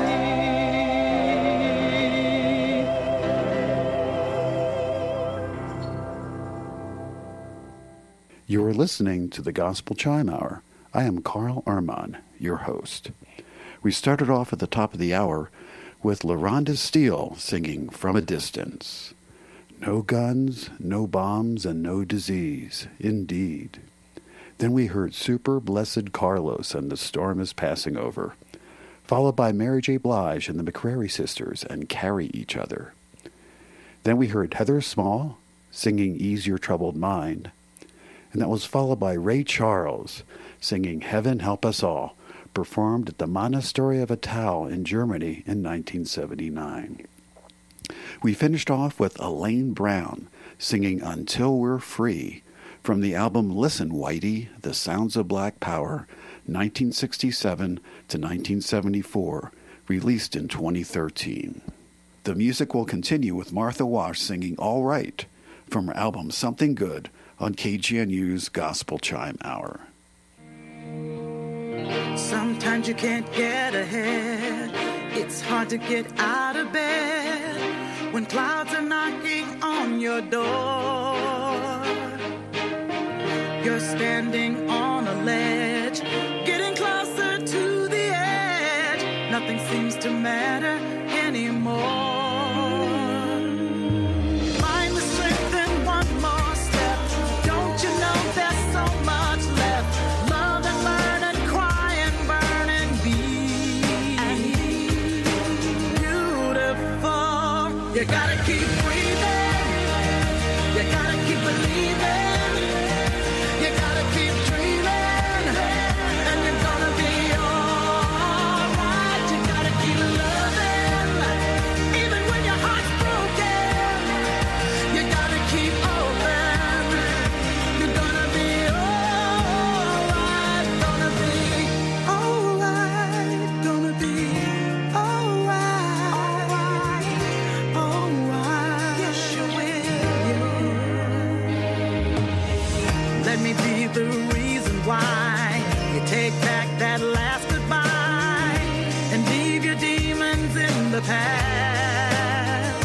You're listening to the Gospel Chime Hour I am Carl Armand, your host. We started off at the top of the hour with LaRhonda Steele singing From a Distance. No guns, no bombs, and no disease, indeed. Then we heard Super Blessed Carlos and The Storm is Passing Over, followed by Mary J. Blige and the McCrary Sisters and Carry Each Other. Then we heard Heather Small singing Ease Your Troubled Mind, and that was followed by Ray Charles singing Heaven Help Us All, performed at the Monastery of Atal in Germany in nineteen seventy-nine. We finished off with Elaine Brown singing Until We're Free from the album Listen Whitey, The Sounds of Black Power, nineteen sixty-seven to nineteen seventy-four, released in twenty thirteen. The music will continue with Martha Wash singing All Right from her album Something Good on K G N U's Gospel Chime Hour. Sometimes you can't get ahead. It's hard to get out of bed when clouds are knocking on your door. You're standing on a ledge, getting closer to the edge. Nothing seems to matter anymore. Find the strength in one more step. Don't you know there's so much left? Love and learn and cry and burn and be beautiful. You gotta keep breathing. You gotta keep believing. You gotta keep dreaming, and you're gonna be alright. You gotta keep loving, even when your heart's broken. You gotta keep open. You're gonna be alright, gonna be alright, gonna be alright, alright. Yes, you will. Let me be the reason why you take back that last goodbye and leave your demons in the past.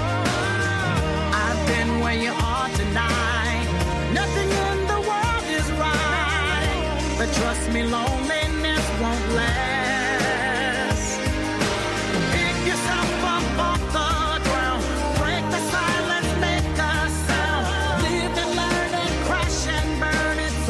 I've been where you are tonight. Nothing in the world is right, but trust me, loneliness won't last. Pick yourself up off the ground, break the silence, make a sound, live and learn and crash and burn. It's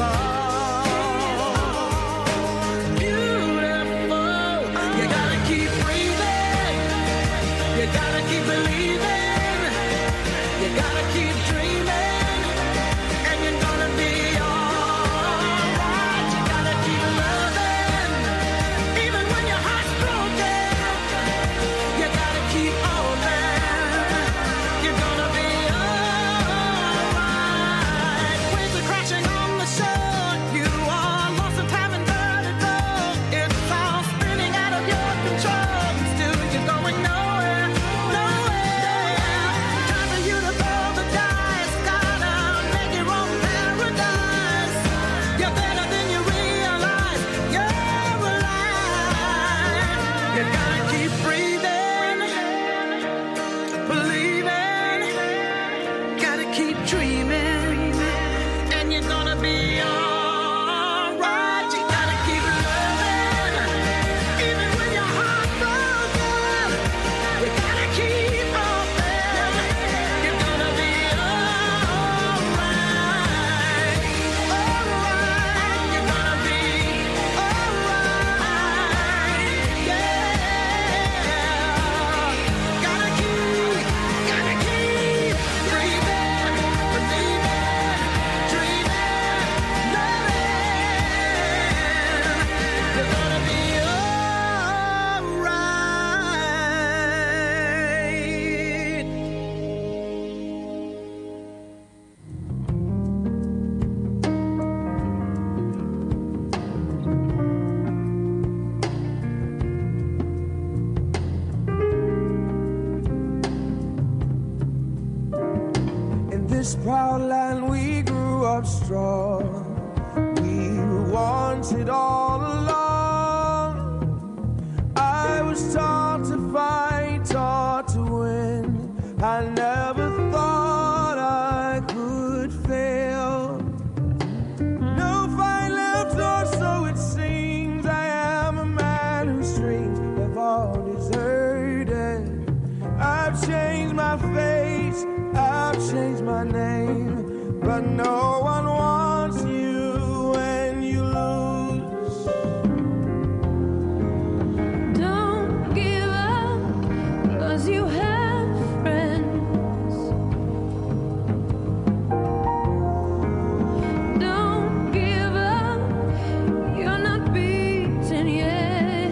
all beautiful. You gotta keep breathing. You gotta keep believing. You gotta keep dreaming, and you're gonna be alright. You gotta keep loving, even when your heart's broken. You gotta keep open. You're gonna be alright. Waves are crashing on the shore. You are lost in time and burning gold. It's all spinning out of your control. Still, you're going nowhere, nowhere. Time for you to throw the dice. Gotta make your own paradise. You're better than you realize. You're alive. You gotta keep breathing, believing. Gotta keep dreaming, and you're gonna be alright. You gotta keep loving, even when your heart's broken. You gotta keep open. You're gonna be alright, alright. You're gonna be alright, yeah. Gotta keep, gotta keep breathing, believing, dreaming, loving. You're gonna be In this proud land we grew up strong. We were wanted all along. I was taught to fight, taught to win. I never thought I could fail. No fight left, or so it my name, but no one wants you when you lose. Don't give up, 'cause you have friends. Don't give up, you're not beaten yet.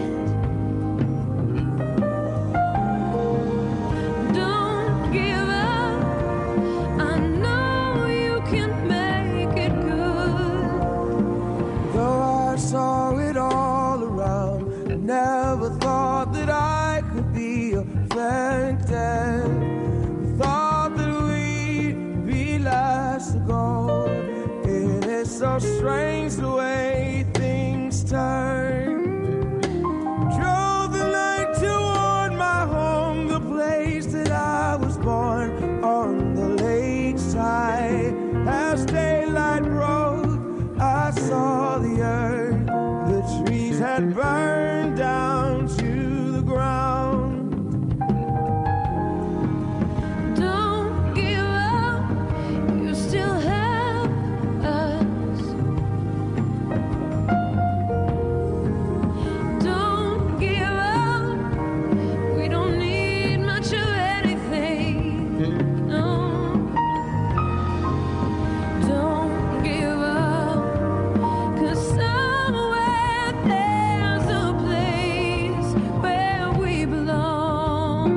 Don't give up, I know you can make it good. Though I saw it all around, I never thought that I could be affected. Thought that we'd be last to go. It is so strange the way things turn. Drove the night toward my home, the place that I was born, on the lakeside. As daylight broke, I saw the earth. The trees had burned down to the ground. Don't give up, you still have us. Don't give up, we don't need much of anything. No. Don't give up, 'cause somewhere there's a place where we belong.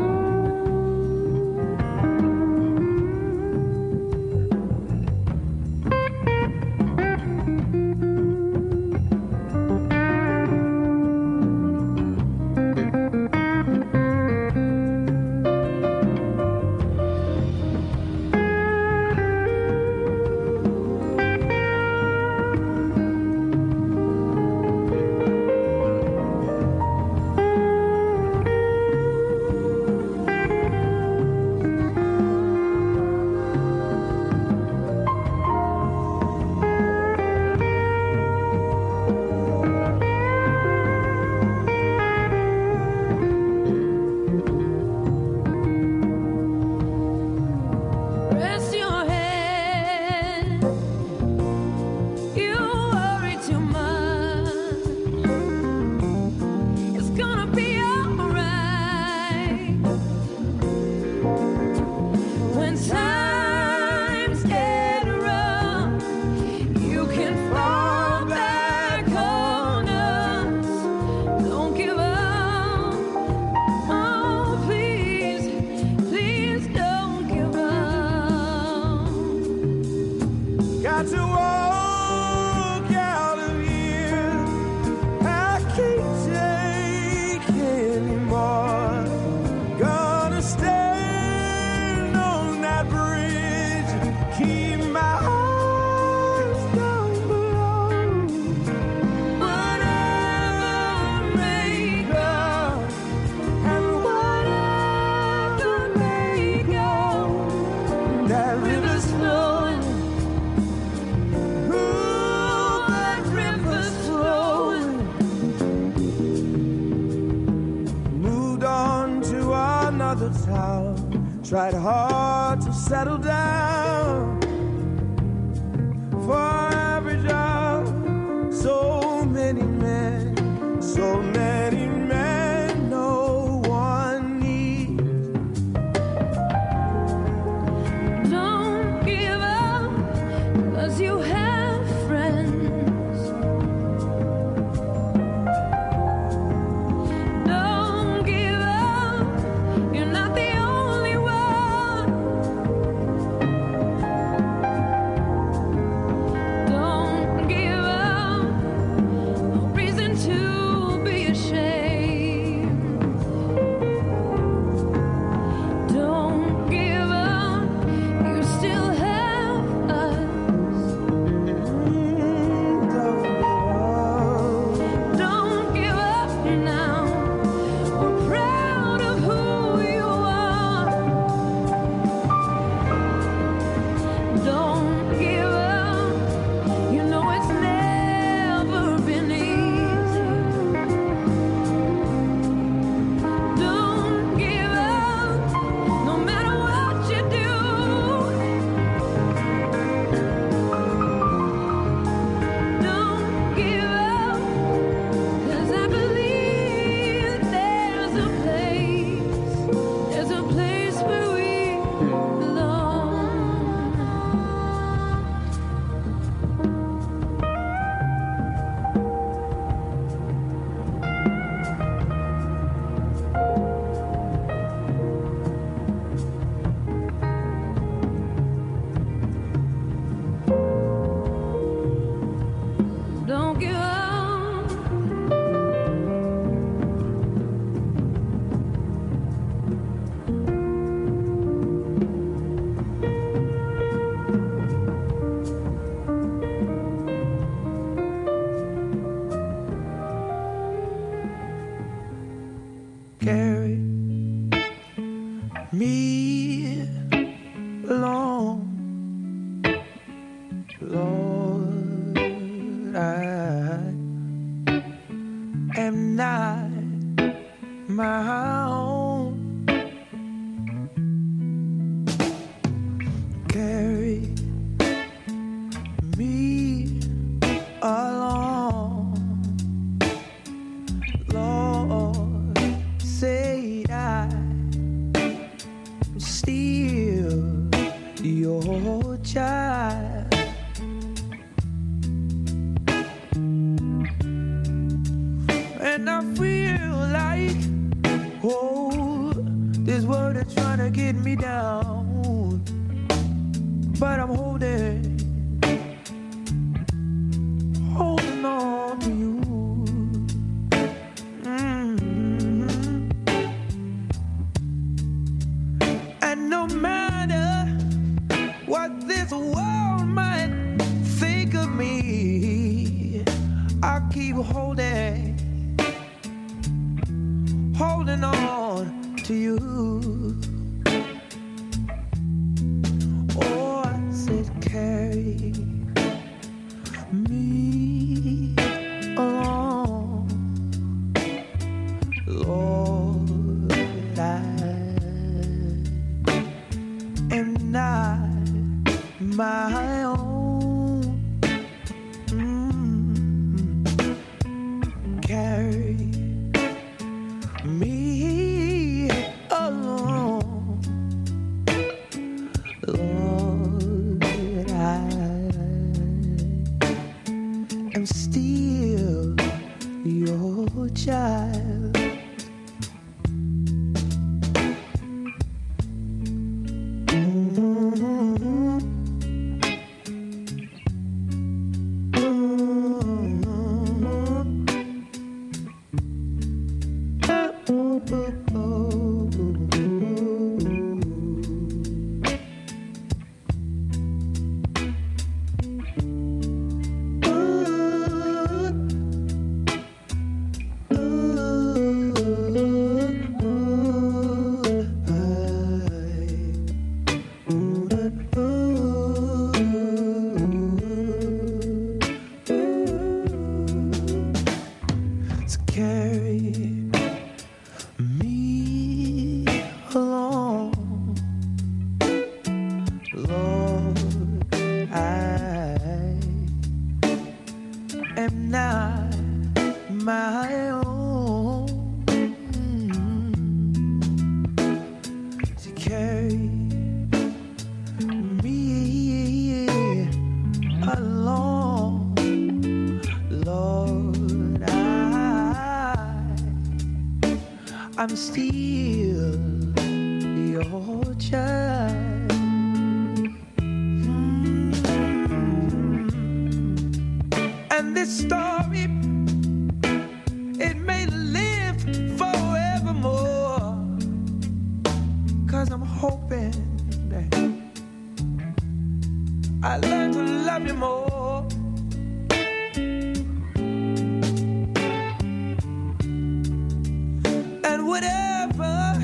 Rest your head. You worry too much. It's gonna be alright. When times get rough, you can fall back on us. Don't give up. Oh, please, please don't give up. Got to walk out of here. I can't take anymore. Gonna stand on that bridge. Keep my eyes down below. Whatever may come, and whatever may go, that river's flowing. Ooh, that river's flowing. Moved on to another town. Tried hard to settle down. For every job, so many men, so many men, no one needs. Don't give up, 'cause you have friends. Don't give up, you're not the only one. Don't give up, no reason to be ashamed. carry me along. Lord, I am not my own. Carry me along. Lord, say I am still your child. And I feel like, oh, this world is trying to get me down, but I'm holding, holding on to you. Mm-hmm. And no matter what this world might think of me, I keep holding, holding on to you. Oh, I said carry me along. Lord, I am not my own. Mm. Carry me along. Lord, I am still your child. So carry me along. Lord, I am not my own. To carry me along, Lord, I I'm still your child. And this story, it may live forevermore, 'cause I'm hoping that I learn to love you more. And whatever,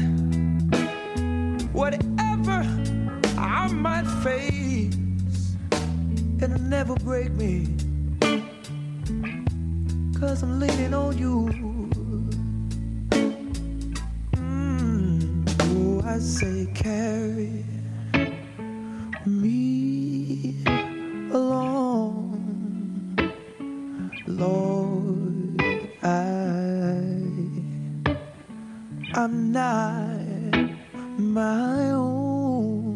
whatever I might face, it'll never break me, 'cause I'm leaning on you. Mm. Oh, I say carry me along. Lord, I I'm not my own.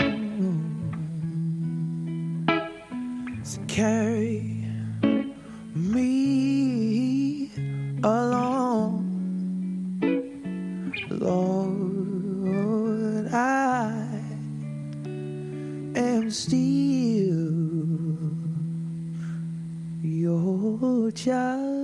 So carry me along. Lord, I am still your child.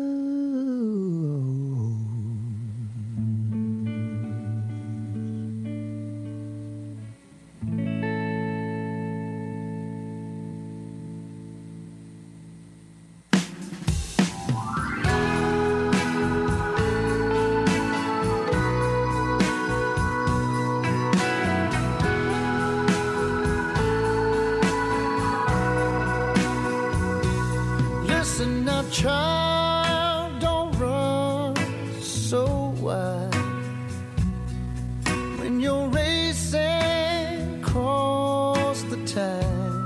why. When you're racing across the tide,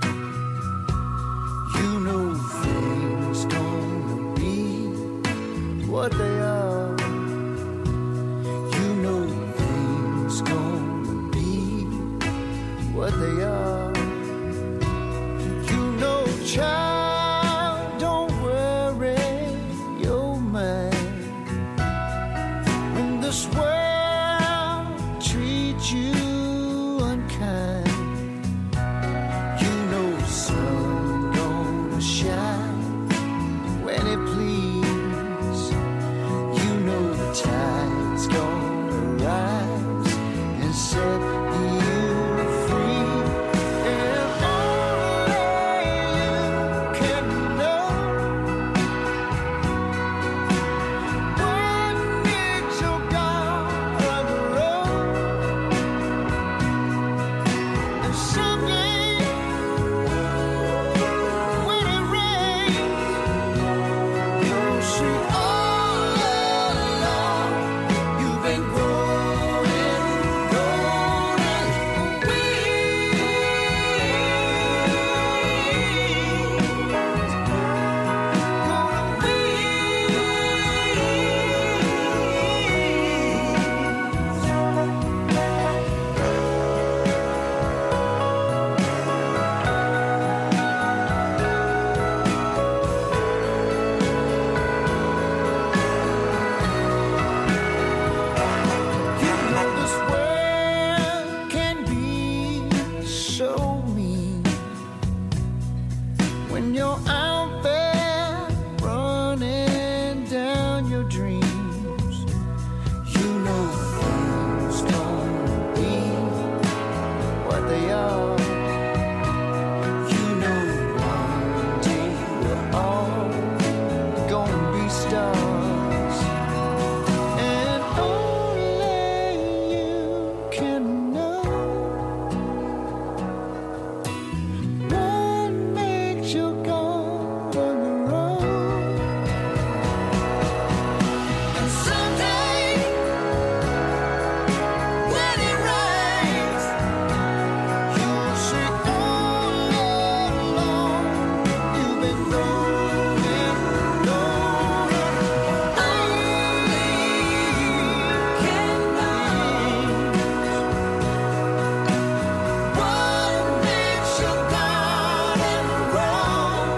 you know things gonna be what they are. You know things gonna be what they are. You know, child, don't worry your mind. When this world treats you unkind, you know sun gonna shine when it please. You know the tide's gonna rise and set you free. And only you can know what makes your God on the road. And someday, when it rains, you'll see all along you've been growing, growing This world can be so mean when you're out there running down your dreams. You know things gonna be what they are. You know one day we're all gonna be stars. And only you can know what makes you go on the road. And someday, when it rains, you'll see all along you've been growing, growing. Only you can know what makes your garden grow.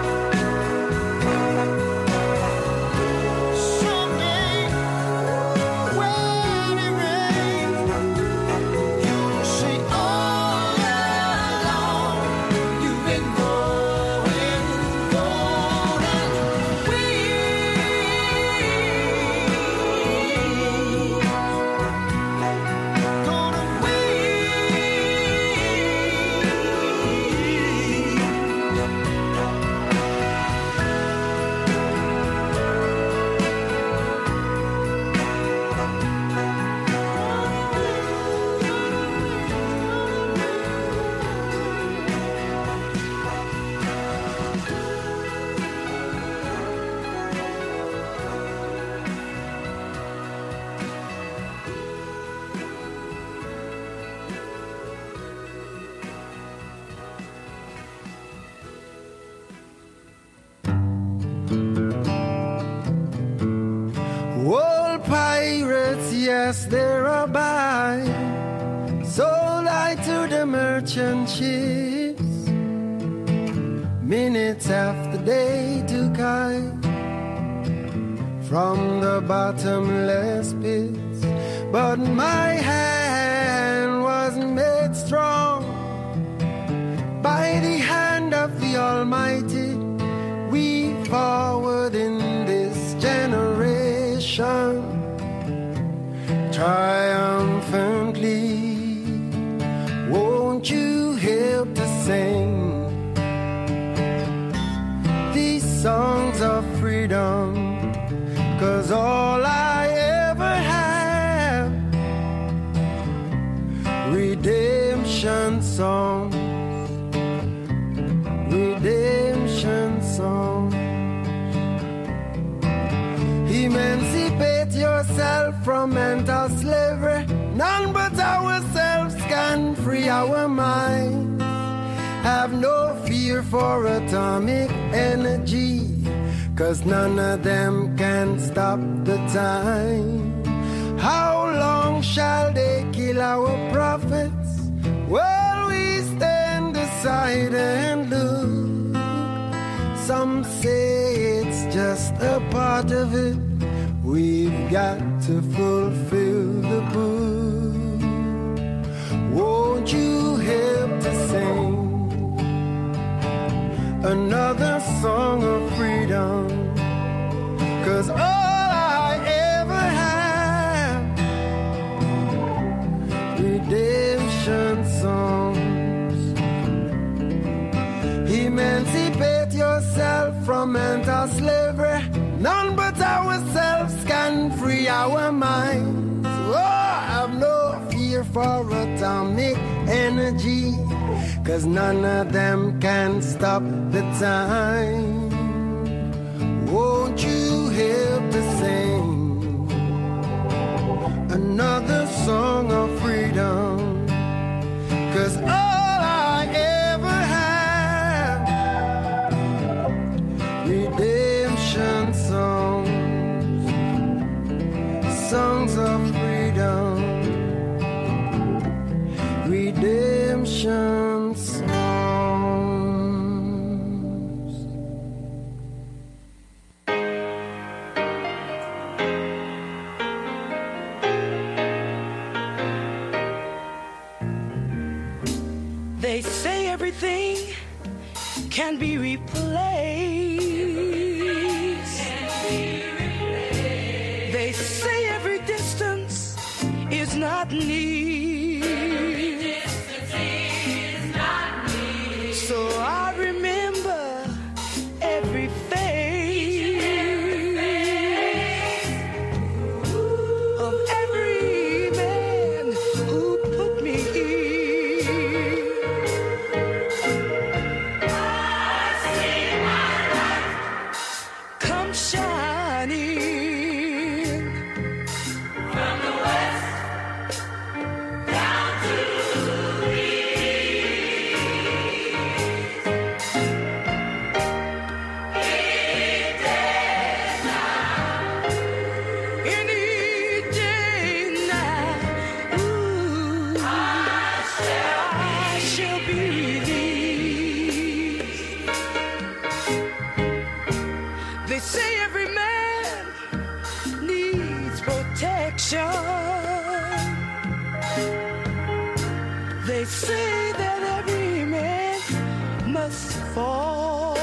Someday, when it rains, you'll see all along you've been growing, growing. Gonna Old pirates, yes, they're a buy. Sold I to the merchant ships. Minutes after they took I from the bottomless pits. But my hand was made strong by the hand of the Almighty. We forward in this generation triumphantly. Won't you help to sing these songs of freedom? 'Cause all I ever have, redemption song, redemption song. Emancipate yourself ourselves from mental slavery. None but ourselves can free our minds. Have no fear for atomic energy, 'cause none of them can stop the time. How long shall they kill our prophets? Well, we stand aside and look. Some say it's just a part of it. We've got to fulfill the book. Won't you help to sing another song of freedom? 'Cause all I ever have, redemption songs. Emancipate yourself from mental slavery. None but ourselves can free our minds. Oh, have no fear for atomic energy, 'cause none of them can stop the time. Won't you help to sing another song of freedom? 'Cause all I ever have, redemption songs, songs of freedom, redemption songs. They say everything can be replaced. They say every distance is not near. So I remember every face of every man who put me here. Come shining from the west down to the east. Any day now, any day now, ooh, I shall, I shall be released. They say every man needs protection. They say that every man must fall.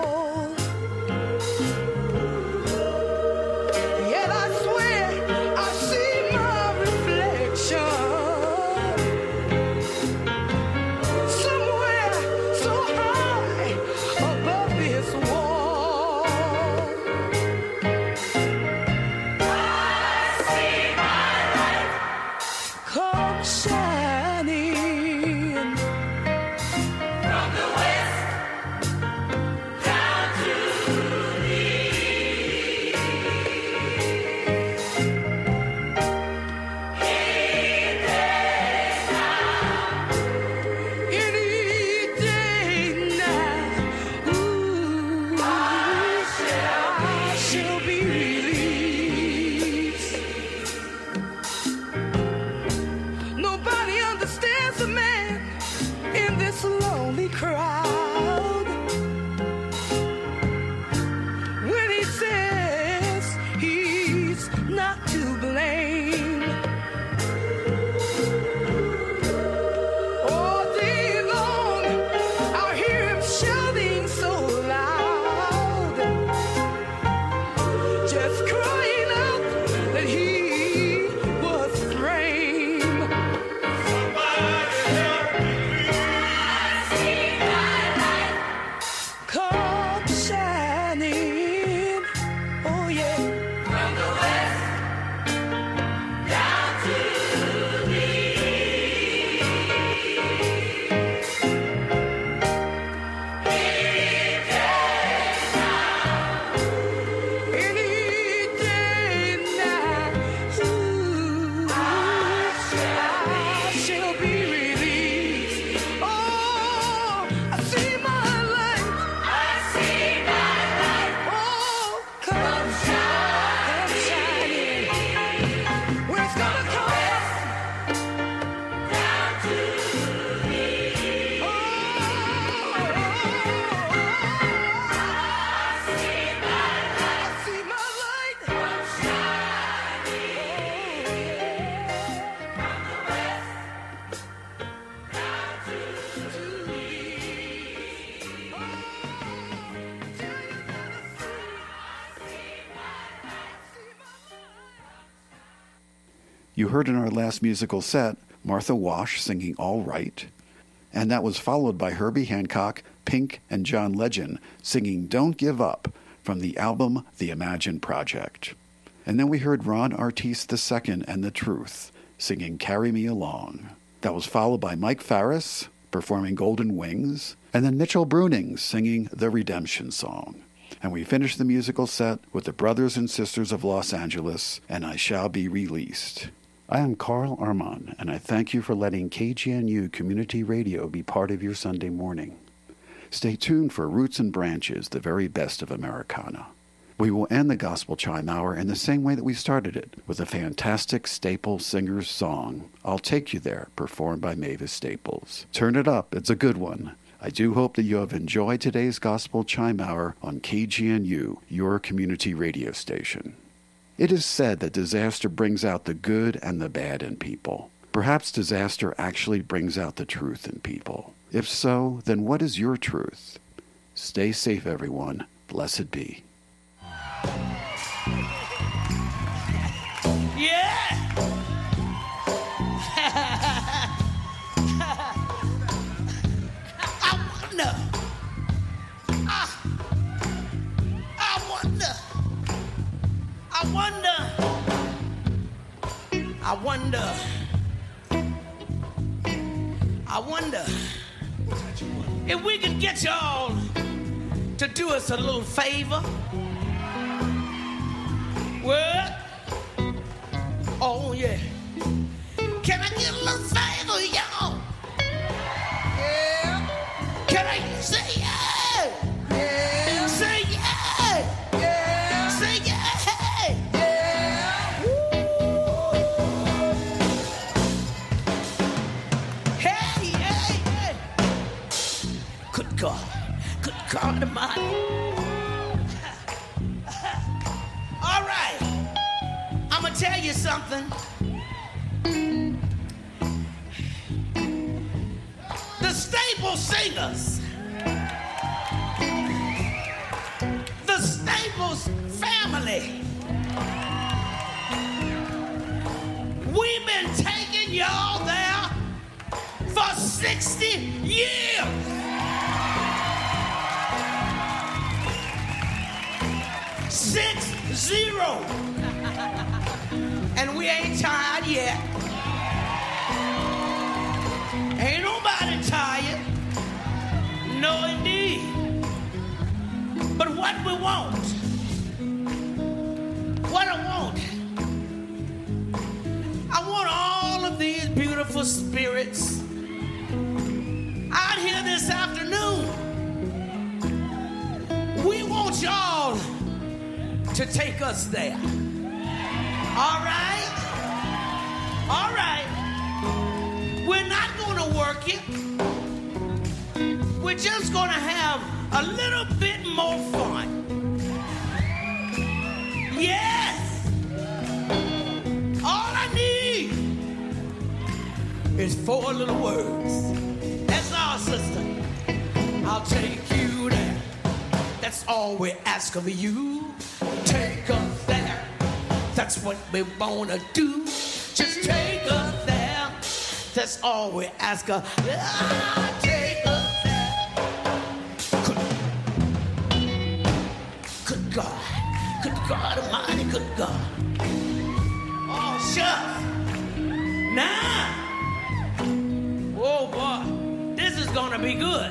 Yet I swear I see my reflection somewhere so high above this wall. Come shining from the west down to the east. Any day now, any day now, ooh, I shall, I shall be released. Nobody understands a man in this lonely crowd when he says he's not to blame. All day long I hear him shouting so loud, just crying out that he was framed. Come shining, oh yeah, from the west You heard in our last musical set Martha Wash singing All Right, and that was followed by Herbie Hancock, Pink, and John Legend singing Don't Give Up from the album The Imagine Project. And then we heard Ron Artis the Second and The Truth singing Carry Me Along. That was followed by Mike Farris performing Golden Wings, and then Mitchell Bruning singing The Redemption Song. And we finished the musical set with the Brothers and Sisters of Los Angeles and I Shall Be Released. I am Carl Armand, and I thank you for letting K G N U Community Radio be part of your Sunday morning. Stay tuned for Roots and Branches, the very best of Americana. We will end the Gospel Chime Hour in the same way that we started it, with a fantastic Staple Singers song, I'll Take You There, performed by Mavis Staples. Turn it up, it's a good one. I do hope that you have enjoyed today's Gospel Chime Hour on K G N U, your community radio station. It is said that disaster brings out the good and the bad in people. Perhaps disaster actually brings out the truth in people. If so, then what is your truth? Stay safe, everyone. Blessed be. Yeah! I wonder. I, I wonder. I wonder. I wonder. I wonder if we could get y'all to do us a little favor. What? Oh, yeah. Can I get a little favor, y'all? Yeah. Can I say yeah? Yeah. Say yeah. Yeah. Say yeah. Yeah. Woo. Hey, hey, hey. Good God. Good God Almighty. All right. I'm going to tell you something. The Staple Singers, the Staples family, we've been taking y'all there for sixty years. Six zero. And we ain't tired yet. Ain't nobody tired. No, indeed. But what we want, what I want, I want all of these beautiful spirits out here this afternoon. We want y'all to take us there. All right? All right. We're not going to work it. We're just going to have a little bit more fun. Yes. All I need is four little words. That's all, sister. I'll take you there. That's all we ask of you. Take us there. That's what we wanna do. Just take us there. That's all we ask of. Ah, take us there. Good, good God. Good God Almighty. Good God. Oh, shucks. Nah. Oh, boy. This is gonna be good.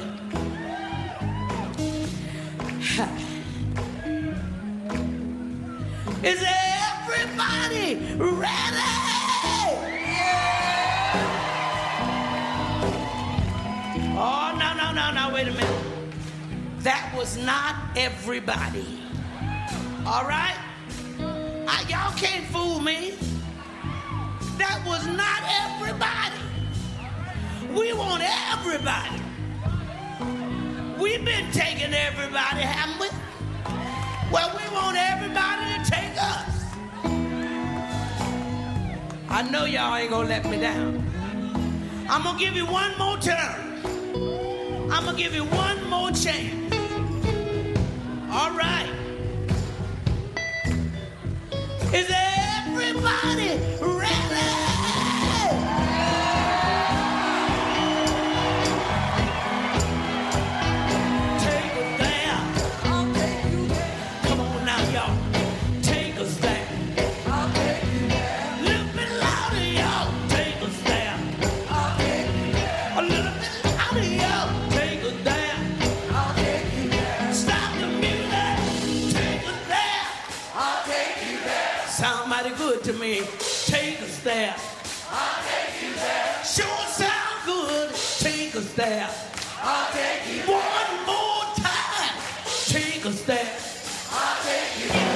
Is everybody ready? Yeah. Oh, no, no, no, no, wait a minute. That was not everybody. All right? I, y'all can't fool me. That was not everybody. We want everybody. We've been taking everybody, haven't we? Well, we want everybody to take us. I know y'all ain't gonna let me down. I'm gonna give you one more turn. I'm gonna give you one more chance. All right. Is everybody ready? me. Take us there. I'll take you there. Sure sound good. Take us there. I'll take you there. One more time. Take us there. I'll take you there.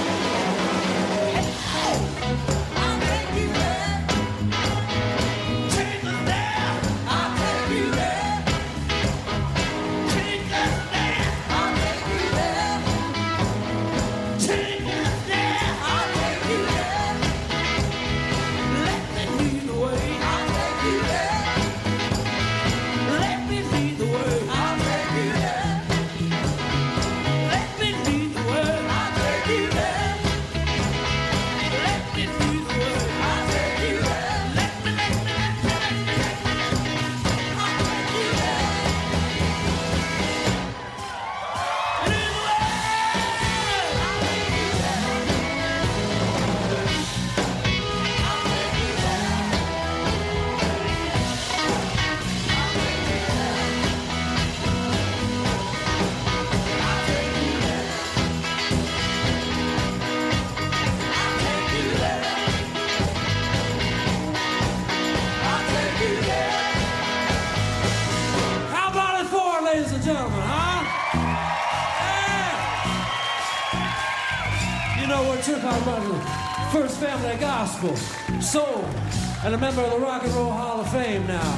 Took out by the First Family Gospel, soul, and a member of the Rock and Roll Hall of Fame now.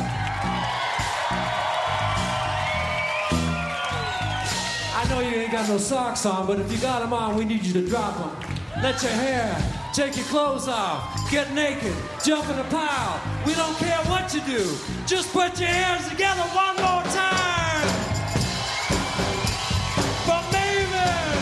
I know you ain't got no socks on, but if you got them on, we need you to drop them. Let your hair, take your clothes off, get naked, jump in a pile. We don't care what you do. Just put your hands together one more time. For Mavis.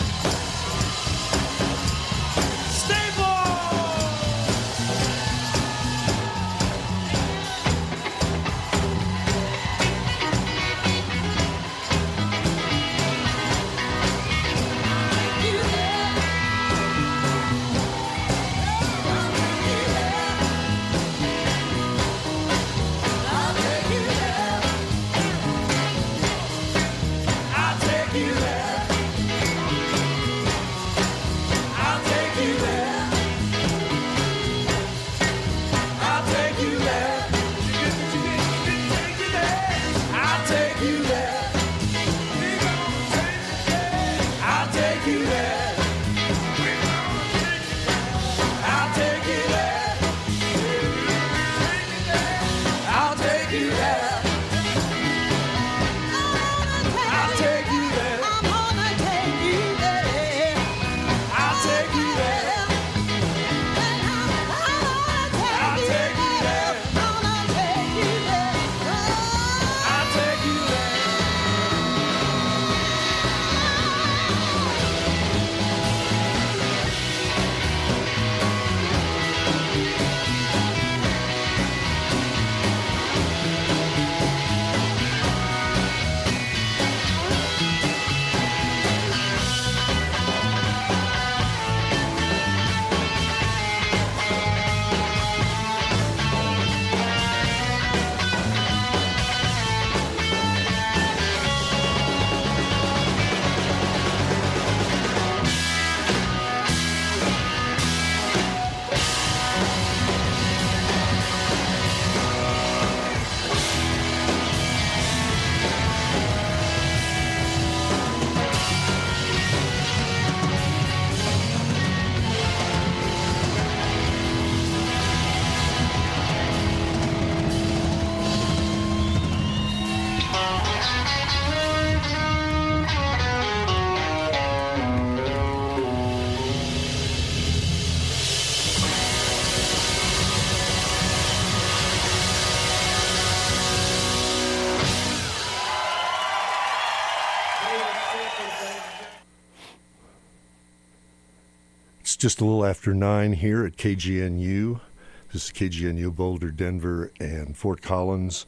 Just a little after nine here at K G N U. This is K G N U, Boulder, Denver, and Fort Collins.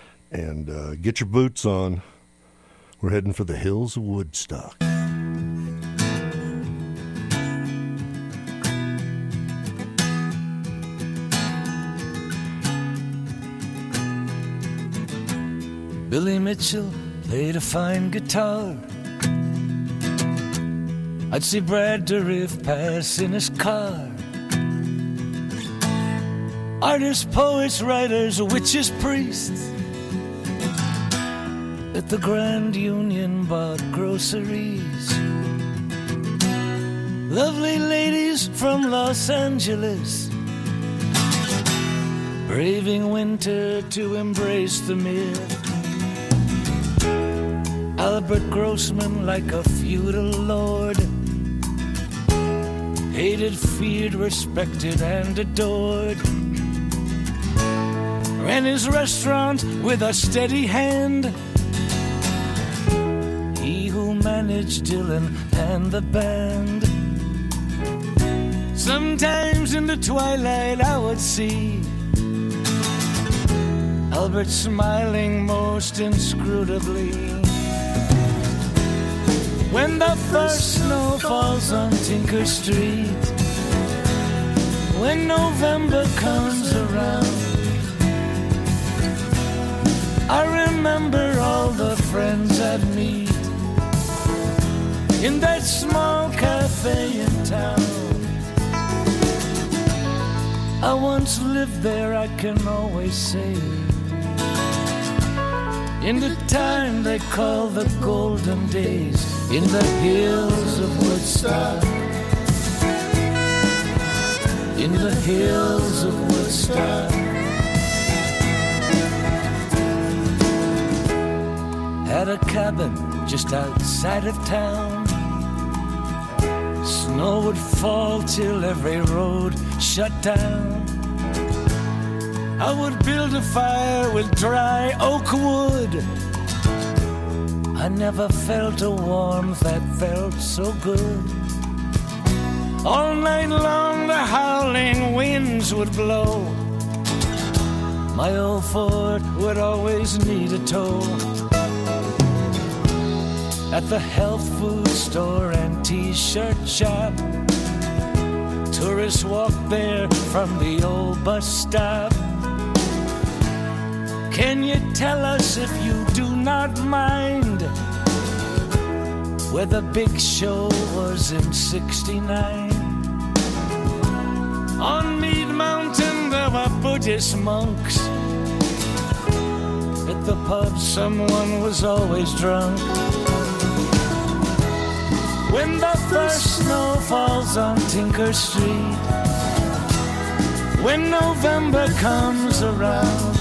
And uh, get your boots on. We're heading for the hills of Woodstock. Billy Mitchell played a fine guitar. I'd see Brad Dourif pass in his car. Artists, poets, writers, witches, priests. At the Grand Union bought groceries. Lovely ladies from Los Angeles, braving winter to embrace the myth. Albert Grossman like a feudal lord, hated, feared, respected, and adored. Ran his restaurant with a steady hand. He who managed Dylan and the band. Sometimes in the twilight I would see Albert smiling most inscrutably. When the first snow falls on Tinker Street, when November comes around, I remember all the friends I'd meet in that small cafe in town. I once lived there, I can always say, in the time they call the golden days, in the hills of Woodstock, in the hills of Woodstock. Had a cabin just outside of town. Snow would fall till every road shut down. I would build a fire with dry oak wood. I never felt a warmth that felt so good. All night long the howling winds would blow. My old Ford would always need a tow. At the health food store and t-shirt shop, tourists walk there from the old bus stop. Can you tell us, if you do not mind, where the big show was in sixty-nine? On Mead Mountain there were Buddhist monks. At the pub someone was always drunk. When the first snow falls on Tinker Street, when November comes around,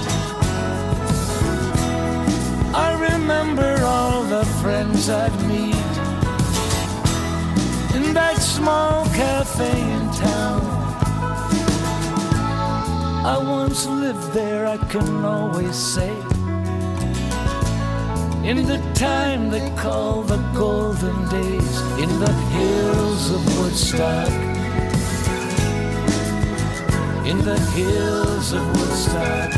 I remember all the friends I'd meet in that small cafe in town. I once lived there, I can always say, in the time they call the golden days, in the hills of Woodstock, in the hills of Woodstock.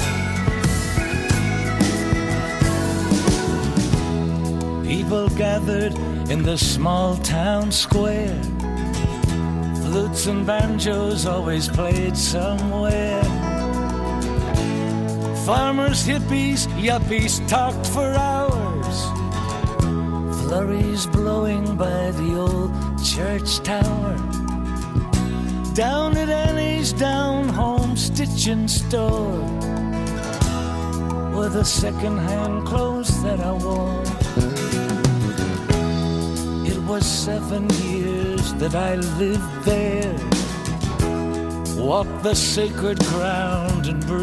People gathered in the small town square. Flutes and banjos always played somewhere. Farmers, hippies, yuppies talked for hours. Flurries blowing by the old church tower. Down at Annie's down-home stitching store were the second-hand clothes that I wore. It was seven years that I lived there. Walked the sacred ground and breathed